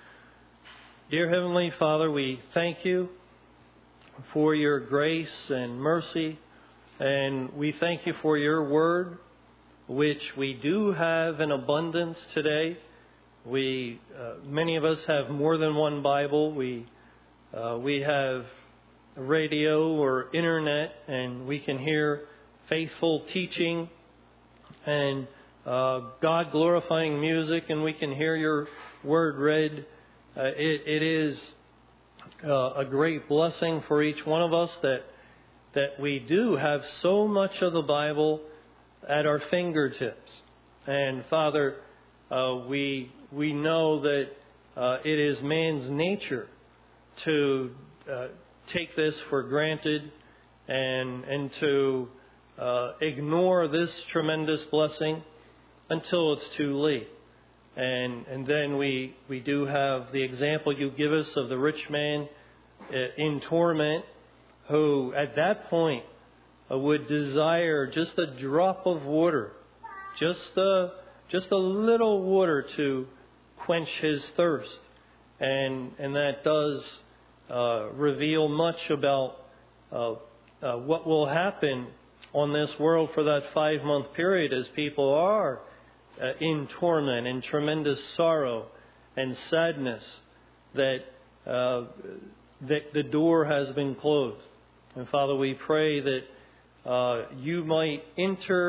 Dear Heavenly Father, we thank You for Your grace and mercy, and we thank You for Your Word, which we do have in abundance today. We, uh, many of us have more than one Bible. We, uh, we have radio or internet, and we can hear faithful teaching and uh, God-glorifying music, and we can hear Your Word read. Uh, it, it is uh, a great blessing for each one of us that that we do have so much of the Bible at our fingertips. And Father, uh, we we know that uh, it is man's nature to uh, take this for granted and and to uh, ignore this tremendous blessing until it's too late. And and then we we do have the example You give us of the rich man in torment, who at that point would desire just a drop of water, just a just a little water to quench his thirst, and and that does uh, reveal much about uh, uh, what will happen on this world for that five month period, as people are uh, in torment, in tremendous sorrow and sadness, that uh, that the door has been closed. And Father, we pray that uh, You might enter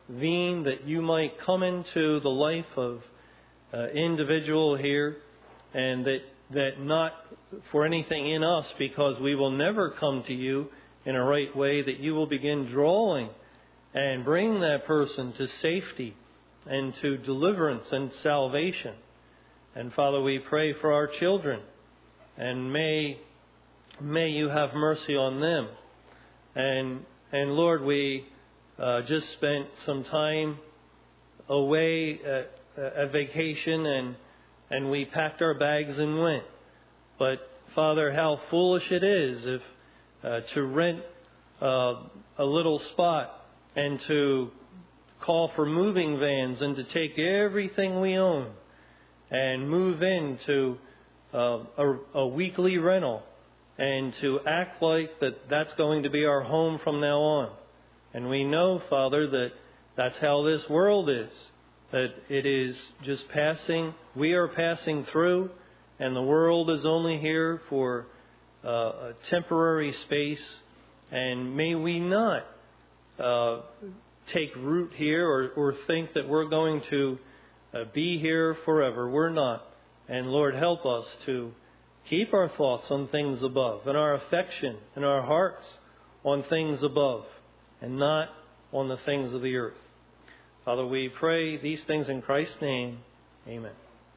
intervene, that you might come into the life of uh, individual here, and that, that not for anything in us, because we will never come to you in a right way, that you will begin drawing and bring that person to safety and to deliverance and salvation. And Father, we pray for our children, and may may you have mercy on them. And and Lord, we uh, just spent some time away at, at vacation, and and we packed our bags and went. But Father, how foolish it is if uh, to rent uh, a little spot and to call for moving vans and to take everything we own and move into uh, a, a weekly rental, and to act like that that's going to be our home from now on. And we know, Father, that that's how this world is, that it is just passing, we are passing through, and the world is only here for uh, a temporary space. And may we not uh, take root here or, or think that we're going to uh, be here forever. We're not. And Lord, help us to keep our thoughts on things above, and our affection and our hearts on things above, and not on the things of the earth. Father, we pray these things in Christ's name. Amen.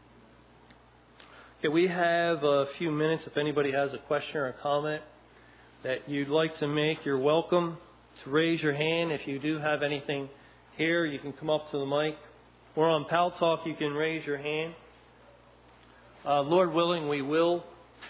Okay, we have a few minutes. If anybody has a question or a comment that you'd like to make, you're welcome to raise your hand. If you do have anything here, you can come up to the mic. Or on Pal Talk, you can raise your hand. Uh, Lord willing, we will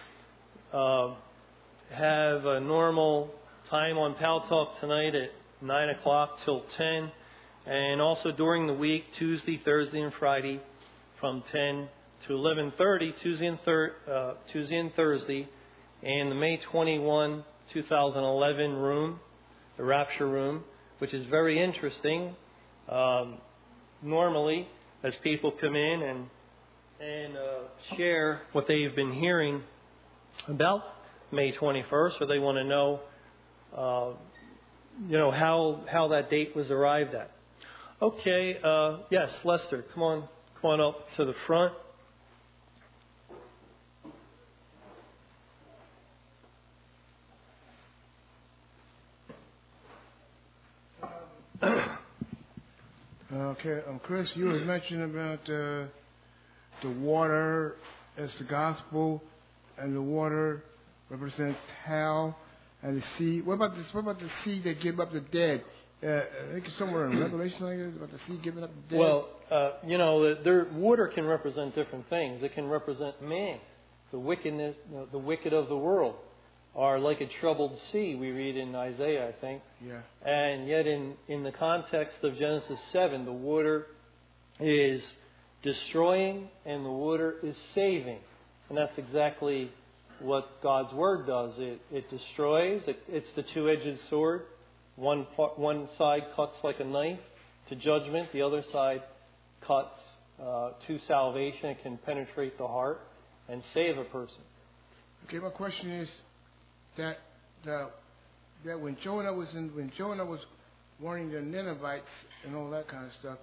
uh, have a normal time on Pal Talk tonight at nine o'clock till ten. And also during the week, Tuesday, Thursday, and Friday from ten to eleven thirty, Tuesday and, thir- uh, Tuesday and Thursday, in the May twenty-first, twenty eleven room, the Rapture Room, which is very interesting. Um, normally, as people come in and and uh, share what they've been hearing about May twenty-first, or they want to know, uh, you know, how how that date was arrived at. Okay, uh, yes, Lester, come on, come on up to the front. Okay, um, Chris, you were mentioning about uh, the water as the gospel, and the water represents hell, and the sea. What about this? What about the sea that give up the dead? Uh, I think it's somewhere in Revelation, like it, about the sea giving up the dead. Well, uh, you know, the, the water can represent different things. It can represent man, the wickedness, you know, the wicked of the world are like a troubled sea, we read in Isaiah, I think. Yeah. And yet in, in the context of Genesis seven, the water is destroying and the water is saving. And that's exactly what God's Word does. It, it destroys. It, it's the two-edged sword. One, part, one side cuts like a knife to judgment. The other side cuts uh, to salvation. It can penetrate the heart and save a person. Okay, my question is, that the, that when Jonah was in, when Jonah was warning the Ninevites and all that kind of stuff,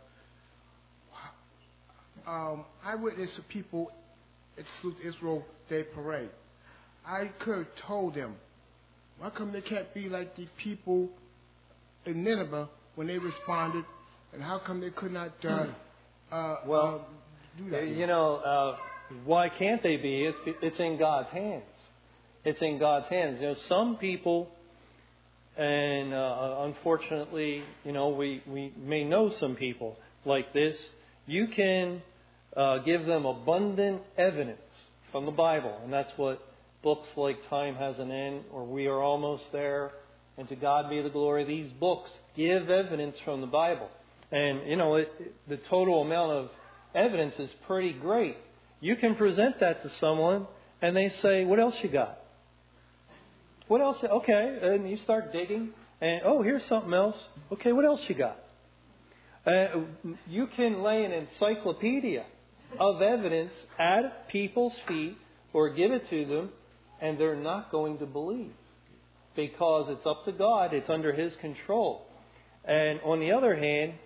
um, I witnessed the people at the Israel Day Parade. I could have told them, why come they can't be like the people in Nineveh when they responded, and how come they could not uh, uh, well, uh, do that? You know, uh, why can't they be? It's, it's in God's hands. It's in God's hands. You know, some people, and uh, unfortunately, you know, we, we may know some people like this. You can uh, give them abundant evidence from the Bible, and that's what books like Time Has an End or We Are Almost There and To God Be the Glory. These books give evidence from the Bible, and you know, it, the total amount of evidence is pretty great. You can present that to someone, and they say, "What else you got?" What else? Okay, and you start digging, and oh, here's something else. Okay, what else you got? Uh, you can lay an encyclopedia of evidence at people's feet or give it to them, and they're not going to believe because it's up to God. It's under His control. And on the other hand,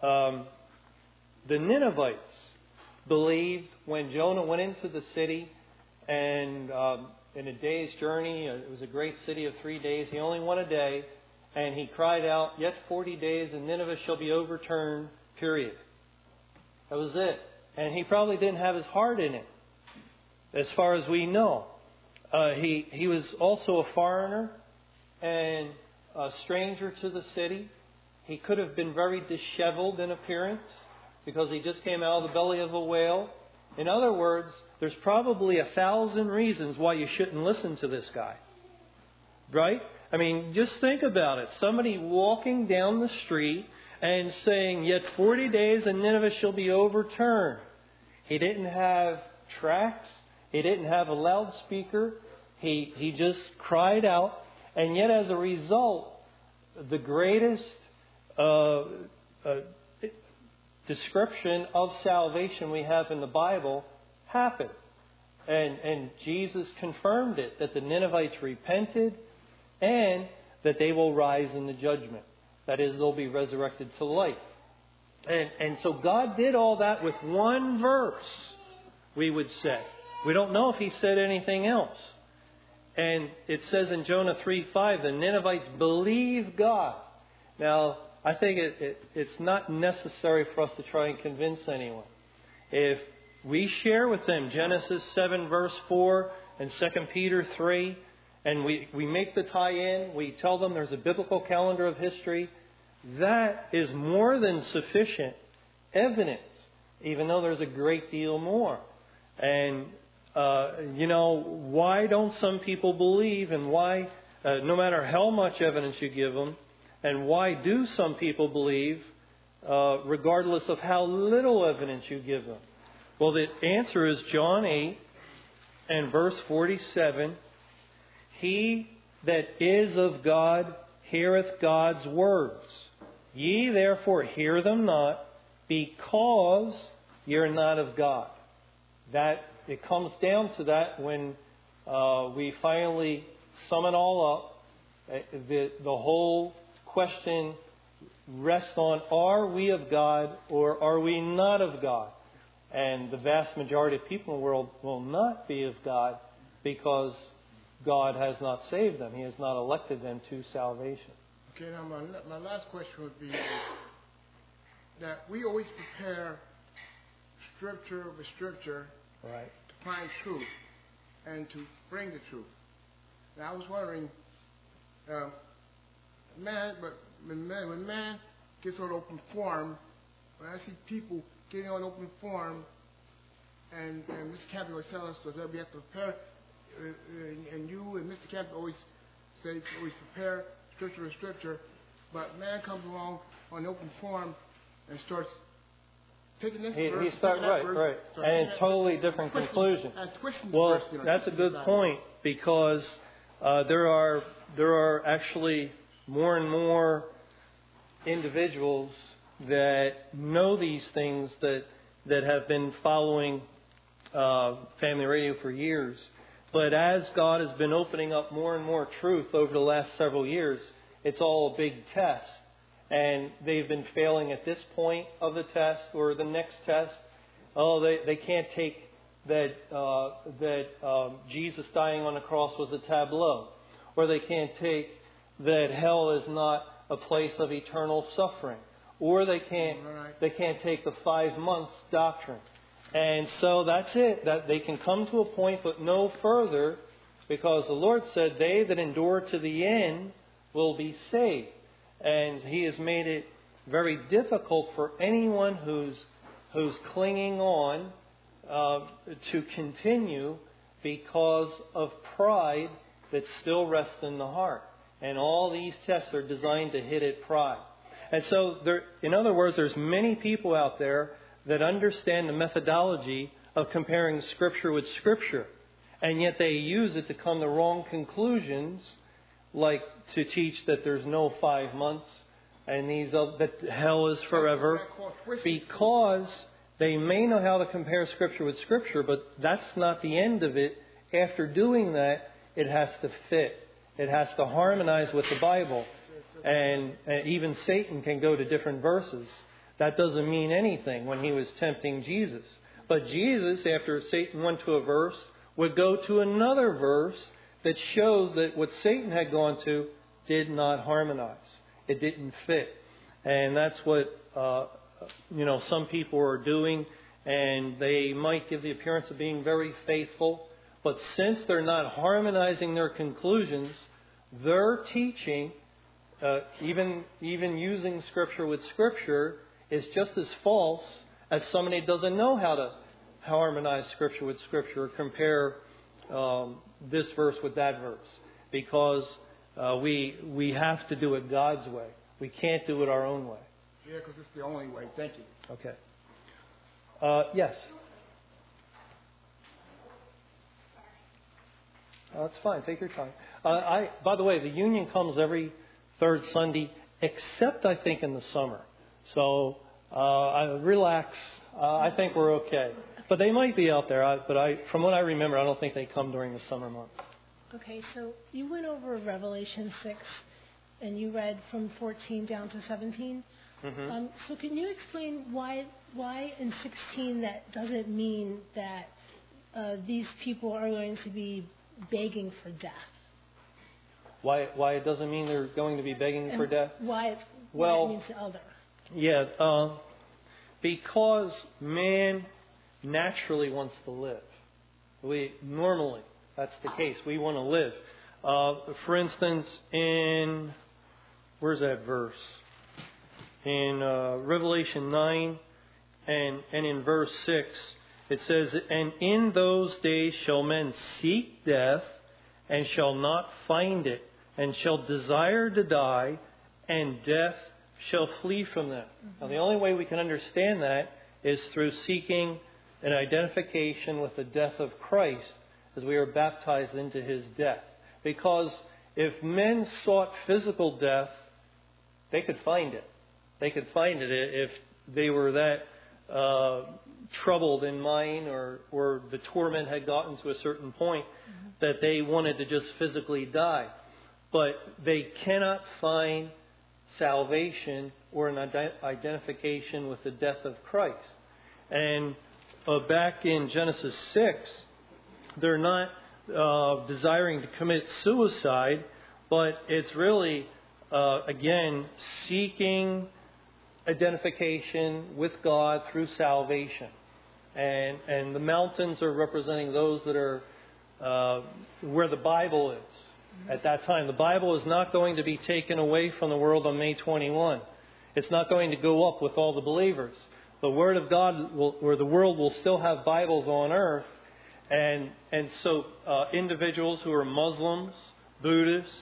Um, the Ninevites believed when Jonah went into the city, and um, in a day's journey, it was a great city of three days, he only went a day, and he cried out, "Yet forty days and Nineveh shall be overturned," period. That was it. And he probably didn't have his heart in it, as far as we know. Uh, he, he was also a foreigner and a stranger to the city. He could have been very disheveled in appearance because he just came out of the belly of a whale. In other words, there's probably a thousand reasons why you shouldn't listen to this guy. Right? I mean, just think about it. Somebody walking down the street and saying, "Yet forty days and Nineveh shall be overturned." He didn't have tracts. He didn't have a loudspeaker. He, he just cried out. And yet as a result, the greatest uh, uh, description of salvation we have in the Bible happened. And, and Jesus confirmed it, that the Ninevites repented and that they will rise in the judgment. That is, they'll be resurrected to life. And, and so God did all that with one verse, we would say. We don't know if He said anything else. And it says in Jonah three five, the Ninevites believed God. Now, I think it, it, it's not necessary for us to try and convince anyone. If we share with them Genesis seven verse four and Second Peter three, and we, we make the tie-in, we tell them there's a biblical calendar of history, that is more than sufficient evidence, even though there's a great deal more. And, uh, you know, why don't some people believe, and why, uh, no matter how much evidence you give them, and why do some people believe, uh, regardless of how little evidence you give them? Well, the answer is John eight and verse forty-seven. He that is of God heareth God's words. Ye therefore hear them not, because ye are not of God. That it comes down to that when uh, we finally sum it all up. The, the whole question rests on, are we of God or are we not of God? And the vast majority of people in the world will not be of God because God has not saved them. He has not elected them to salvation. Okay, now my, my last question would be that we always prepare scripture with scripture, right, to find truth and to bring the truth. Now I was wondering, um, man, but when man, when man gets on open forum, when I see people getting on open forum, and, and Mister Campbell always tells us that we have to prepare, uh, and, and you and Mister Campbell always say, always prepare scripture with scripture, but man comes along on open forum and starts taking this he, verse, he start, that right, verse, right, and a totally different twisting, conclusion. and twisting Well, the verse, you know, that's a good point, because uh, there are there are actually more and more individuals that know these things, that that have been following uh, Family Radio for years. But as God has been opening up more and more truth over the last several years, it's all a big test. And they've been failing at this point of the test or the next test. Oh, they, they can't take that uh, that um, Jesus dying on the cross was a tableau. Or they can't take that hell is not a place of eternal suffering. Or they can't they can't take the five months doctrine. And so that's it. That they can come to a point but no further, because the Lord said, they that endure to the end will be saved. And He has made it very difficult for anyone who's who's clinging on uh, to continue, because of pride that still rests in the heart. And all these tests are designed to hit at pride. And so, there, in other words, there's many people out there that understand the methodology of comparing Scripture with Scripture, and yet they use it to come to wrong conclusions, like to teach that there's no five months and these uh, that hell is forever, because they may know how to compare Scripture with Scripture, but that's not the end of it. After doing that, it has to fit. It has to harmonize with the Bible. And, and even Satan can go to different verses That doesn't mean anything when he was tempting Jesus. But Jesus, after Satan went to a verse, would go to another verse that shows that what Satan had gone to did not harmonize. It didn't fit. And that's what, uh, you know, some people are doing. And they might give the appearance of being very faithful. But since they're not harmonizing their conclusions, their teaching, uh, even even using Scripture with Scripture, is just as false as somebody who doesn't know how to harmonize Scripture with Scripture or compare um, this verse with that verse. Because uh, we we have to do it God's way. We can't do it our own way. Yeah, because it's the only way. Thank you. Okay. Uh, yes. Uh, that's fine. Take your time. Uh, I, by the way, the union comes every third Sunday, except I think in the summer. So uh, I relax. Uh, I think we're okay. But they might be out there. I, but I, from what I remember, I don't think they come during the summer months. Okay, so you went over Revelation six, and you read from fourteen down to seventeen. Mm-hmm. Um, so can you explain why why in sixteen that doesn't mean that uh, these people are going to be begging for death? Why why it doesn't mean they're going to be begging And for death? Why, it's, Well, why it means the other? Yeah, uh, because man naturally wants to live. We normally, that's the case. We want to live. Uh, for instance, in where's that verse? In uh, Revelation nine and and in verse six, it says, "And in those days shall men seek death, and shall not find it, and shall desire to die, and death shall flee from them." Mm-hmm. Now, the only way we can understand that is through seeking an identification with the death of Christ as we are baptized into His death. Because if men sought physical death, they could find it. They could find it if they were that uh, troubled in mind, or, or the torment had gotten to a certain point mm-hmm. that they wanted to just physically die. But they cannot find salvation or an ident- identification with the death of Christ. And uh, back in Genesis six, they're not uh, desiring to commit suicide, but it's really, uh, again, seeking identification with God through salvation. And and the mountains are representing those that are uh, where the Bible is at that time. The Bible is not going to be taken away from the world on May twenty-first. It's not going to go up with all the believers. The Word of God, will, or the world will still have Bibles on earth. And and so uh, individuals who are Muslims, Buddhists,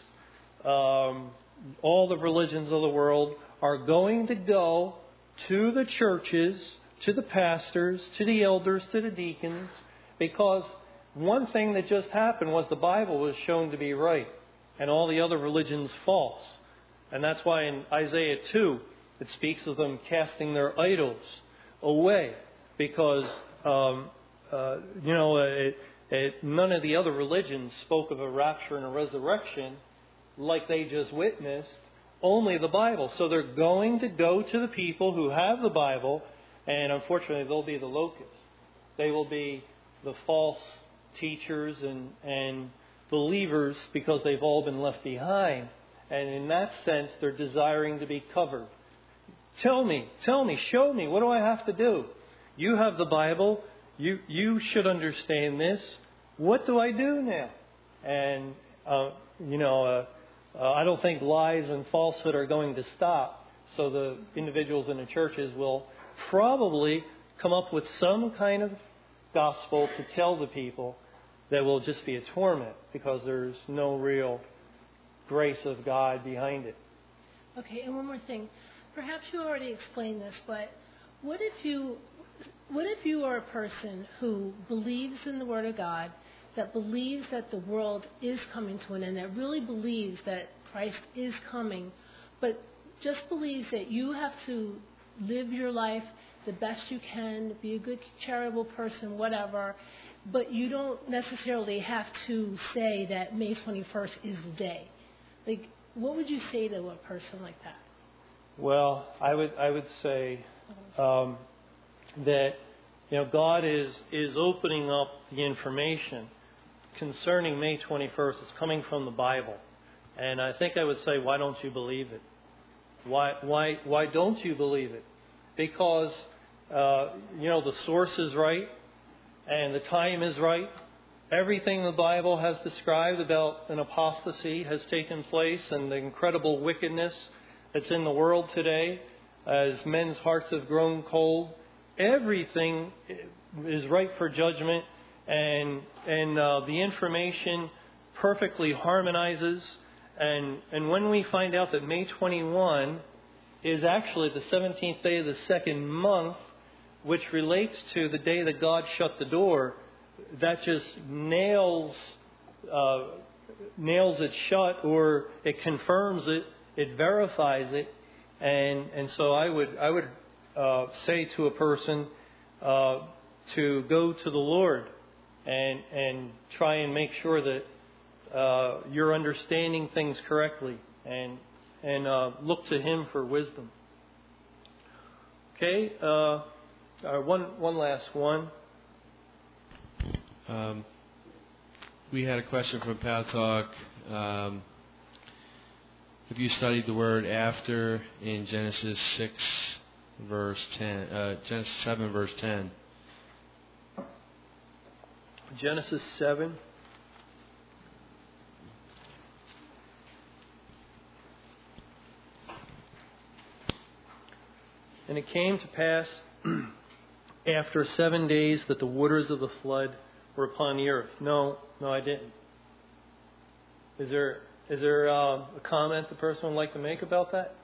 um, all the religions of the world are going to go to the churches, to the pastors, to the elders, to the deacons, because one thing that just happened was the Bible was shown to be right and all the other religions false. And that's why in Isaiah two, it speaks of them casting their idols away, because, um, uh, you know, it, it, none of the other religions spoke of a rapture and a resurrection like they just witnessed. Only the Bible. So they're going to go to the people who have the Bible, and unfortunately they'll be the locusts. They will be the false teachers and, and believers, because they've all been left behind. And in that sense, they're desiring to be covered. Tell me, tell me, show me, what do I have to do? You have the Bible. You you should understand this. What do I do now? And, uh, you know, uh, Uh, I don't think lies and falsehood are going to stop. So the individuals in the churches will probably come up with some kind of gospel to tell the people that will just be a torment, because there's no real grace of God behind it. Okay, and one more thing. Perhaps you already explained this, but what if you, what if you are a person who believes in the Word of God, that believes that the world is coming to an end, that really believes that Christ is coming, but just believes that you have to live your life the best you can, be a good, charitable person, whatever, but you don't necessarily have to say that May twenty-first is the day. Like, what would you say to a person like that? Well, I would I would say um, that you know God is is opening up the information concerning May twenty-first. It's coming from the Bible, and I think I would say, why don't you believe it? Why why why don't you believe it? Because uh, you know the source is right, and the time is right. Everything the Bible has described about an apostasy has taken place, and the incredible wickedness that's in the world today, as men's hearts have grown cold. Everything is ripe for judgment, and and uh, the information perfectly harmonizes. And and when we find out that May twenty-first is actually the seventeenth day of the second month, which relates to the day that God shut the door, that just nails uh, nails it shut, or it confirms it, it verifies it, and and so I would I would uh, say to a person uh, to go to the Lord and and try and make sure that uh, you're understanding things correctly, and and uh, look to Him for wisdom. Okay, uh, uh, one one last one. Um, we had a question from Pal Talk. Um, have you studied the word after in Genesis six, verse ten? Uh, Genesis seven, verse ten. Genesis seven. And it came to pass after seven days that the waters of the flood were upon the earth. No, no, I didn't. Is there is there uh, a comment the person would like to make about that?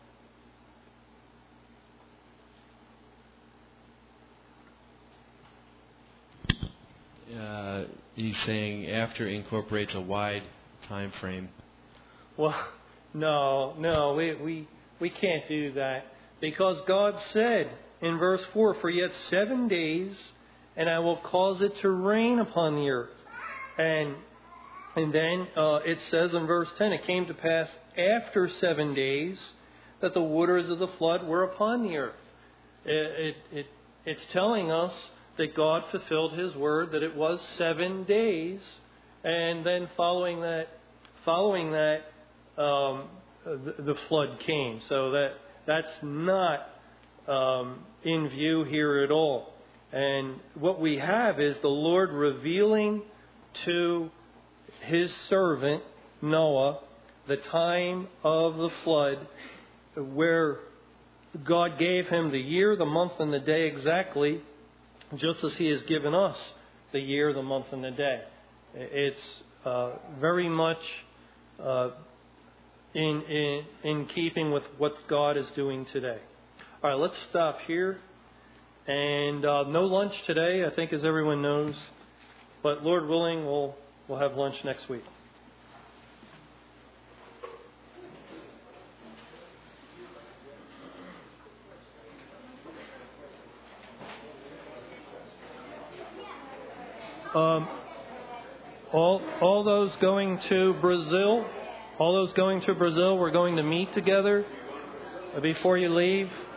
Uh, he's saying after incorporates a wide time frame. Well, no, no, we we we can't do that, because God said in verse four, "For yet seven days, and I will cause it to rain upon the earth." And and then uh, it says in verse ten, "It came to pass after seven days that the waters of the flood were upon the earth." It, it, it it's telling us that God fulfilled His word, that it was seven days, and then following that, following that, um, the, the flood came. So that that's not um, in view here at all. And what we have is the Lord revealing to His servant Noah the time of the flood, where God gave him the year, the month, and the day exactly, just as He has given us the year, the month, and the day. It's uh, very much uh, in, in in keeping with what God is doing today. All right, let's stop here. And uh, no lunch today, I think, as everyone knows. But Lord willing, we'll we'll have lunch next week. Um, all all those going to Brazil, all those going to Brazil, we're going to meet together. Before you leave,